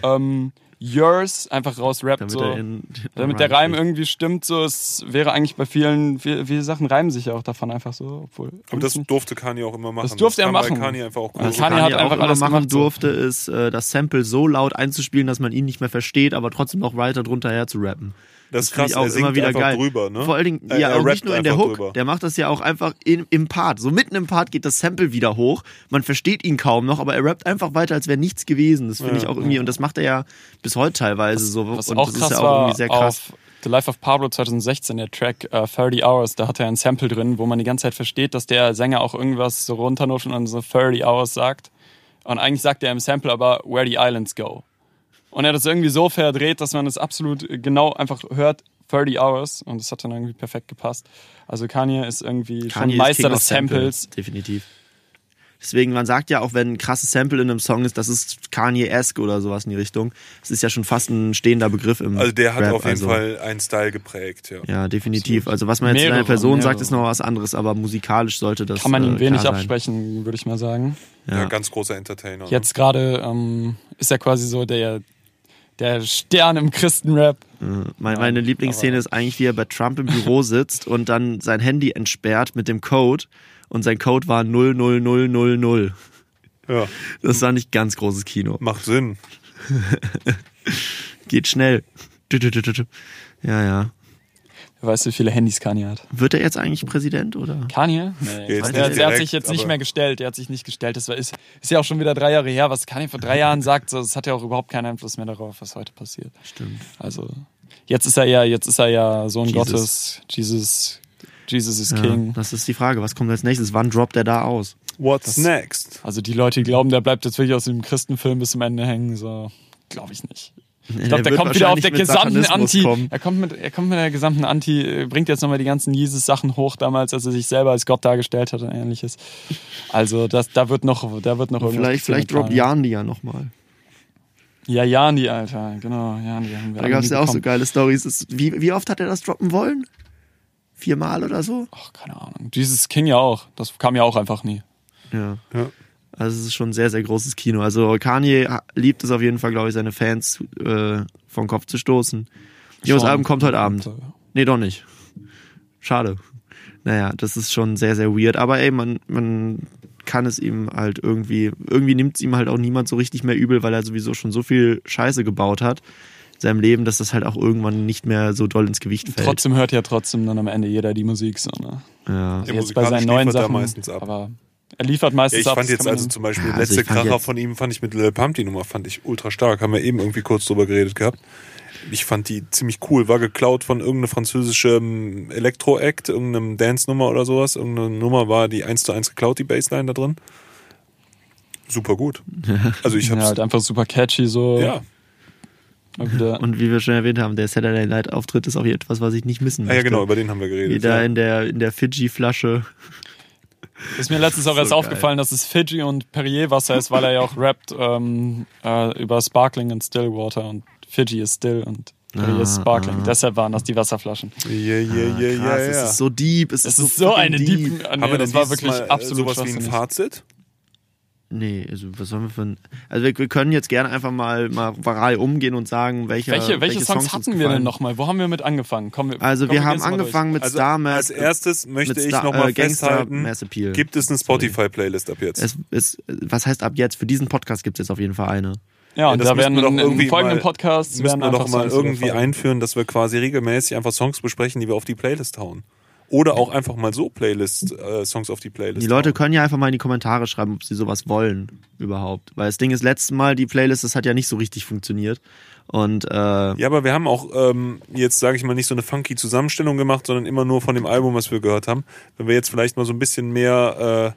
yours, einfach rausrappt. Damit, So. Reim Damit der Reim spricht. irgendwie stimmt, so, es wäre eigentlich bei viele Sachen reimen sich ja auch davon einfach so. Obwohl, Aber das durfte Kanye auch immer machen. Das durfte er kam machen. Bei Kanye einfach auch gut. Das Was Kanye Kanye hat einfach auch immer alles machen gemacht, so. durfte, ist das Sample so laut einzuspielen, dass man ihn nicht mehr versteht, aber trotzdem noch weiter drunter her zu rappen. Das ist finde krass, ich auch er singt immer wieder einfach geil. drüber, ne? Vor allen Dingen, Er ja, auch rappt nicht nur in der einfach Hook, drüber. der macht das ja auch einfach im Part. So mitten im Part geht das Sample wieder hoch, man versteht ihn kaum noch, aber er rappt einfach weiter, als wäre nichts gewesen. Das finde ich auch irgendwie, und das macht er ja bis heute teilweise so. Was und auch das krass ist ja auch war, irgendwie sehr krass. auf The Life of Pablo 2016, der Track 30 Hours, da hat er ein Sample drin, wo man die ganze Zeit versteht, dass der Sänger auch irgendwas so runternuschen und so 30 Hours sagt. Und eigentlich sagt er im Sample aber, where the islands go. Und er hat das irgendwie so verdreht, dass man es absolut genau einfach hört, 30 Hours. Und das hat dann irgendwie perfekt gepasst. Also Kanye ist irgendwie schon Kanye ist Meister King des of Samples, Samples. definitiv. Deswegen, man sagt ja auch, wenn ein krasses Sample in einem Song ist, das ist Kanye-esque oder sowas in die Richtung. Das ist ja schon fast ein stehender Begriff im Also der hat Rap, auf jeden also. Fall einen Style geprägt, ja. Ja, definitiv. Also was man jetzt in einer Mehrere, Person sagt, mehrere. ist noch was anderes, aber musikalisch sollte das Kann man ihm wenig klar sein. absprechen, würde ich mal sagen. Ja, ganz großer Entertainer. Jetzt gerade ist er quasi so der Stern im Christenrap. Meine Lieblingsszene ist eigentlich, wie er bei Trump im Büro sitzt und dann sein Handy entsperrt mit dem Code und sein Code war 00000. Ja, Das war nicht ganz großes Kino. macht Sinn. Geht schnell. Ja. Wer weiß, wie viele Handys Kanye hat. Wird er jetzt eigentlich Präsident, oder? Kanye? Nee. Jetzt Der nicht hat direkt, sich jetzt nicht aber- mehr gestellt. Der hat sich nicht gestellt. Das ist ja auch schon wieder 3 Jahre her. Was Kanye vor 3 Jahren sagt, das hat ja auch überhaupt keinen Einfluss mehr darauf, was heute passiert. Stimmt. Also, jetzt ist er ja Sohn Jesus. Gottes. Jesus is Ja, King. das ist die Frage. Was kommt als nächstes? Wann droppt er da aus? What's next? Also, die Leute, die glauben, der bleibt jetzt wirklich aus dem Christenfilm bis zum Ende hängen, so, glaube ich nicht. Ich glaube, der kommt wieder auf der gesamten Anti. Er kommt mit der gesamten Anti, bringt jetzt nochmal die ganzen Jesus-Sachen hoch, damals, als er sich selber als Gott dargestellt hat und ähnliches. Also, da wird noch irgendwas. Vielleicht droppt Jan die ja nochmal. Ja, Jani, Alter, genau. Jani, haben wir Da alle gab es nie ja auch so bekommen. geile Storys. Wie oft hat er das droppen wollen? 4 Mal oder so? Ach, keine Ahnung. Jesus King ja auch. Das kam ja auch einfach nie. Ja. Ja. Also es ist schon ein sehr, sehr großes Kino. Also Kanye liebt es auf jeden Fall, glaube ich, seine Fans vom Kopf zu stoßen. Jos Schon. Album kommt heute Abend. Nee, doch nicht. Schade. Naja, das ist schon sehr, sehr weird. Aber ey, man kann es ihm halt irgendwie nimmt es ihm halt auch niemand so richtig mehr übel, weil er sowieso schon so viel Scheiße gebaut hat in seinem Leben, dass das halt auch irgendwann nicht mehr so doll ins Gewicht fällt. Trotzdem hört ja dann am Ende jeder die Musik so, ne? Ja. Also Ja, jetzt bei seinen neuen musikalisch liefert er Sachen. meistens ab. Aber er liefert meistens Ja, ich ab. fand das jetzt kann man also zum Beispiel Ja, der also letzte ich fand Kracher jetzt- von ihm, fand ich mit Lil Pump, die Nummer fand ich ultra stark. Haben wir eben irgendwie kurz drüber geredet gehabt. Ich fand die ziemlich cool. War geklaut von irgendeinem französischen Elektro-Act, irgendeinem Dance-Nummer oder sowas. Irgendeine Nummer war die 1:1 geklaut, die Bassline da drin. Super gut. Also ich ja, hab's... halt einfach super catchy so. Ja, Mal wieder. Und wie wir schon erwähnt haben, der Saturday Night Auftritt ist auch etwas, was ich nicht missen möchte. ja genau, über den haben wir geredet. Wieder Ja. in der Fidschi-Flasche. Ist mir letztens auch So erst geil. aufgefallen, dass es Fiji und Perrier-Wasser ist, weil er ja auch rappt über Sparkling und Stillwater und Fiji ist still und Perrier ist Sparkling. Deshalb waren das die Wasserflaschen. Krass, es ist so deep. Es Es ist ist so fucking eine deep. deep. Haben wir denn das war dieses wirklich Mal absolut sowas wie ein schwachsinnig. Fazit? Nee, also was sollen wir für ein... Also wir können jetzt gerne einfach mal Reihe umgehen und sagen, welche Songs hatten wir denn nochmal? Wo haben wir mit angefangen? Wir haben angefangen mit Star Mass. Als erstes möchte ich nochmal festhalten, gibt es eine Spotify-Playlist ab jetzt? Was heißt ab jetzt? Für diesen Podcast gibt es jetzt auf jeden Fall eine. Ja, und da werden in folgenden Podcasts müssen wir doch mal irgendwie einführen, dass wir quasi regelmäßig einfach Songs besprechen, die wir auf die Playlist hauen. Oder auch einfach mal so Songs auf die Playlist. Die Leute können ja einfach mal in die Kommentare schreiben, ob sie sowas wollen überhaupt. Weil das Ding ist, letztes Mal die Playlist, das hat ja nicht so richtig funktioniert. Und ja, aber wir haben auch jetzt, sage ich mal, nicht so eine funky Zusammenstellung gemacht, sondern immer nur von dem Album, was wir gehört haben. Wenn wir jetzt vielleicht mal so ein bisschen mehr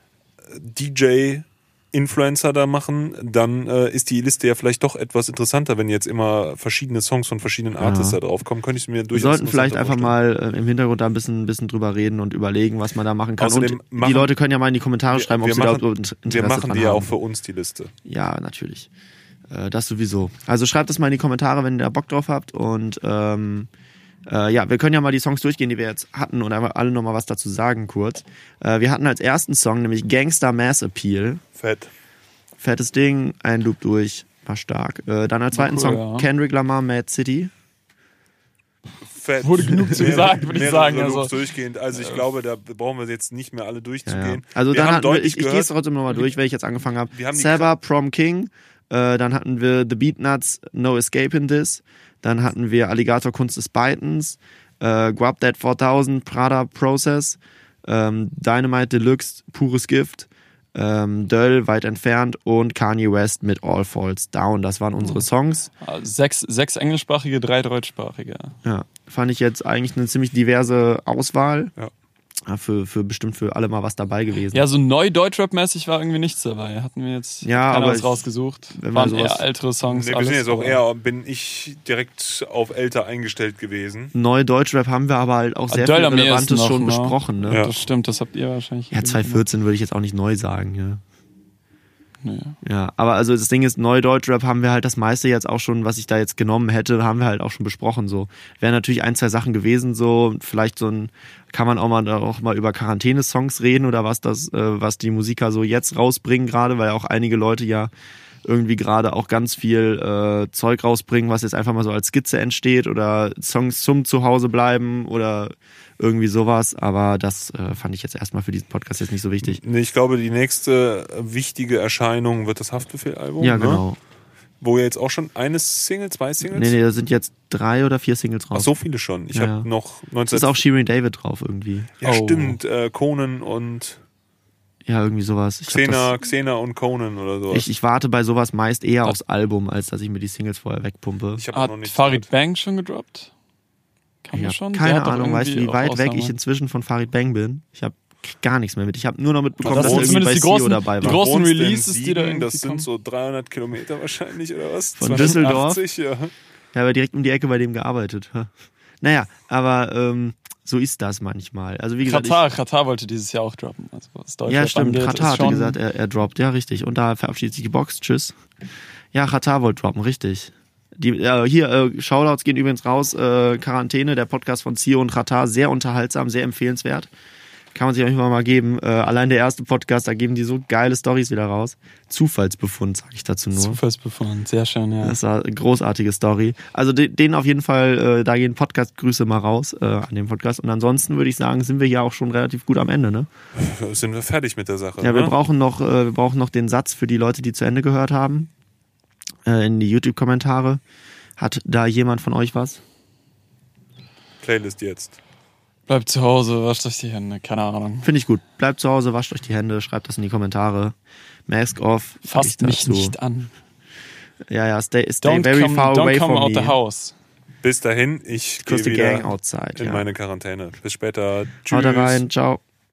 DJ-Influencer da machen, dann ist die Liste ja vielleicht doch etwas interessanter, wenn jetzt immer verschiedene Songs von verschiedenen Artists da drauf kommen. Könnte ich mir durchaus. Wir sollten vielleicht einfach mal im Hintergrund da ein bisschen drüber reden und überlegen, was man da machen kann. Außerdem und die Leute können ja mal in die Kommentare schreiben, ob sie da Interesse wir machen dran die ja haben. auch für uns, die Liste. Ja, natürlich. Das sowieso. Also schreibt das mal in die Kommentare, wenn ihr da Bock drauf habt. Und wir können ja mal die Songs durchgehen, die wir jetzt hatten und einfach alle nochmal was dazu sagen kurz. Wir hatten als ersten Song nämlich Gangsta Mass Appeal. Fett. Fettes Ding, ein Loop durch, war stark. Dann als zweiten Song Kendrick Lamar, Mad City. Fett. Wurde genug zu gesagt, würde ich sagen. Also durchgehend. Also ich glaube, da brauchen wir jetzt nicht mehr alle durchzugehen. Ja. Also dann hatten ich gehe es trotzdem nochmal durch, weil ich jetzt angefangen habe. Saba, Prom King. Dann hatten wir The Beatnuts, No Escape in This. Dann hatten wir Alligator Kunst des Beitens, Grub Dead 4000, Prada Process, Dynamite Deluxe, Pures Gift, Döll, Weit entfernt und Kanye West mit All Falls Down. Das waren unsere Songs. 6 englischsprachige, 3 deutschsprachige. Ja, fand ich jetzt eigentlich eine ziemlich diverse Auswahl. Ja. Bestimmt für alle mal was dabei gewesen. Ja, so neu Deutschrap-mäßig war irgendwie nichts dabei. Hatten wir jetzt keiner was rausgesucht. Waren eher ältere Songs. Nee, wir sind jetzt auch eher, bin ich direkt auf älter eingestellt gewesen. Neu Deutschrap haben wir aber halt auch sehr viel Relevantes schon besprochen. Ne? Ja. Das stimmt, das habt ihr wahrscheinlich. Ja, 2014 würde ich jetzt auch nicht neu sagen. Ja. Nee. Ja, aber also das Ding ist, Neu-Deutschrap haben wir halt das meiste jetzt auch schon, was ich da jetzt genommen hätte, haben wir halt auch schon besprochen. So wären natürlich 1, 2 Sachen gewesen, so vielleicht kann man auch mal über Quarantäne-Songs reden oder was die Musiker so jetzt rausbringen gerade, weil auch einige Leute ja irgendwie gerade auch ganz viel Zeug rausbringen, was jetzt einfach mal so als Skizze entsteht oder Songs zum Zuhause bleiben oder irgendwie sowas, aber das fand ich jetzt erstmal für diesen Podcast jetzt nicht so wichtig. Nee, ich glaube, die nächste wichtige Erscheinung wird das Haftbefehl-Album. Ja, genau. Wo ja jetzt auch schon 2 Singles? Nee, da sind jetzt 3 oder 4 Singles drauf. Ach, so viele schon. Ich habe noch 19... Ist auch Shirin David drauf irgendwie. Ja, stimmt. Conan und... Ja, irgendwie sowas. Xena und Conan oder sowas. Ich warte bei sowas meist eher aufs Album, als dass ich mir die Singles vorher wegpumpe. Hat Farid Bang schon gedroppt? Keine Ahnung, weißt du, wie weit weg ich inzwischen von Farid Bang bin? Ich habe gar nichts mehr mit. Ich habe nur noch mitbekommen, dass er irgendwie bei CEO dabei war. Die großen Releases, die da irgendwie Das sind so 300 Kilometer wahrscheinlich, oder was? Von Düsseldorf? Ja. Ja, aber direkt um die Ecke bei dem gearbeitet. Naja, aber so ist das manchmal. Also wie gesagt, Katar wollte dieses Jahr auch droppen. Also was ja, stimmt. Katar hatte gesagt, er droppt. Ja, richtig. Und da verabschiedet sich die Box. Tschüss. Ja, Katar wollte droppen, richtig. Shoutouts gehen übrigens raus. Quarantäne, der Podcast von Zio und Katar, sehr unterhaltsam, sehr empfehlenswert. Kann man sich auch mal geben. Allein der erste Podcast, da geben die so geile Storys wieder raus. Zufallsbefund, sage ich dazu nur. Zufallsbefund, sehr schön, ja. Das war eine großartige Story. Also denen auf jeden Fall, da gehen Podcast-Grüße mal raus an dem Podcast. Und ansonsten würde ich sagen, sind wir ja auch schon relativ gut am Ende, ne? Sind wir fertig mit der Sache. Ja, wir brauchen noch den Satz für die Leute, die zu Ende gehört haben. In die YouTube-Kommentare. Hat da jemand von euch was? Playlist jetzt. Bleibt zu Hause, wascht euch die Hände, keine Ahnung. Finde ich gut. Bleibt zu Hause, wascht euch die Hände, schreibt das in die Kommentare. Mask off. Fasst mich nicht an. Ja, stay very far away from me. Don't come out the house. Bis dahin, ich gehe wieder outside, in meine Quarantäne. Bis später. Tschüss. Haut rein, ciao.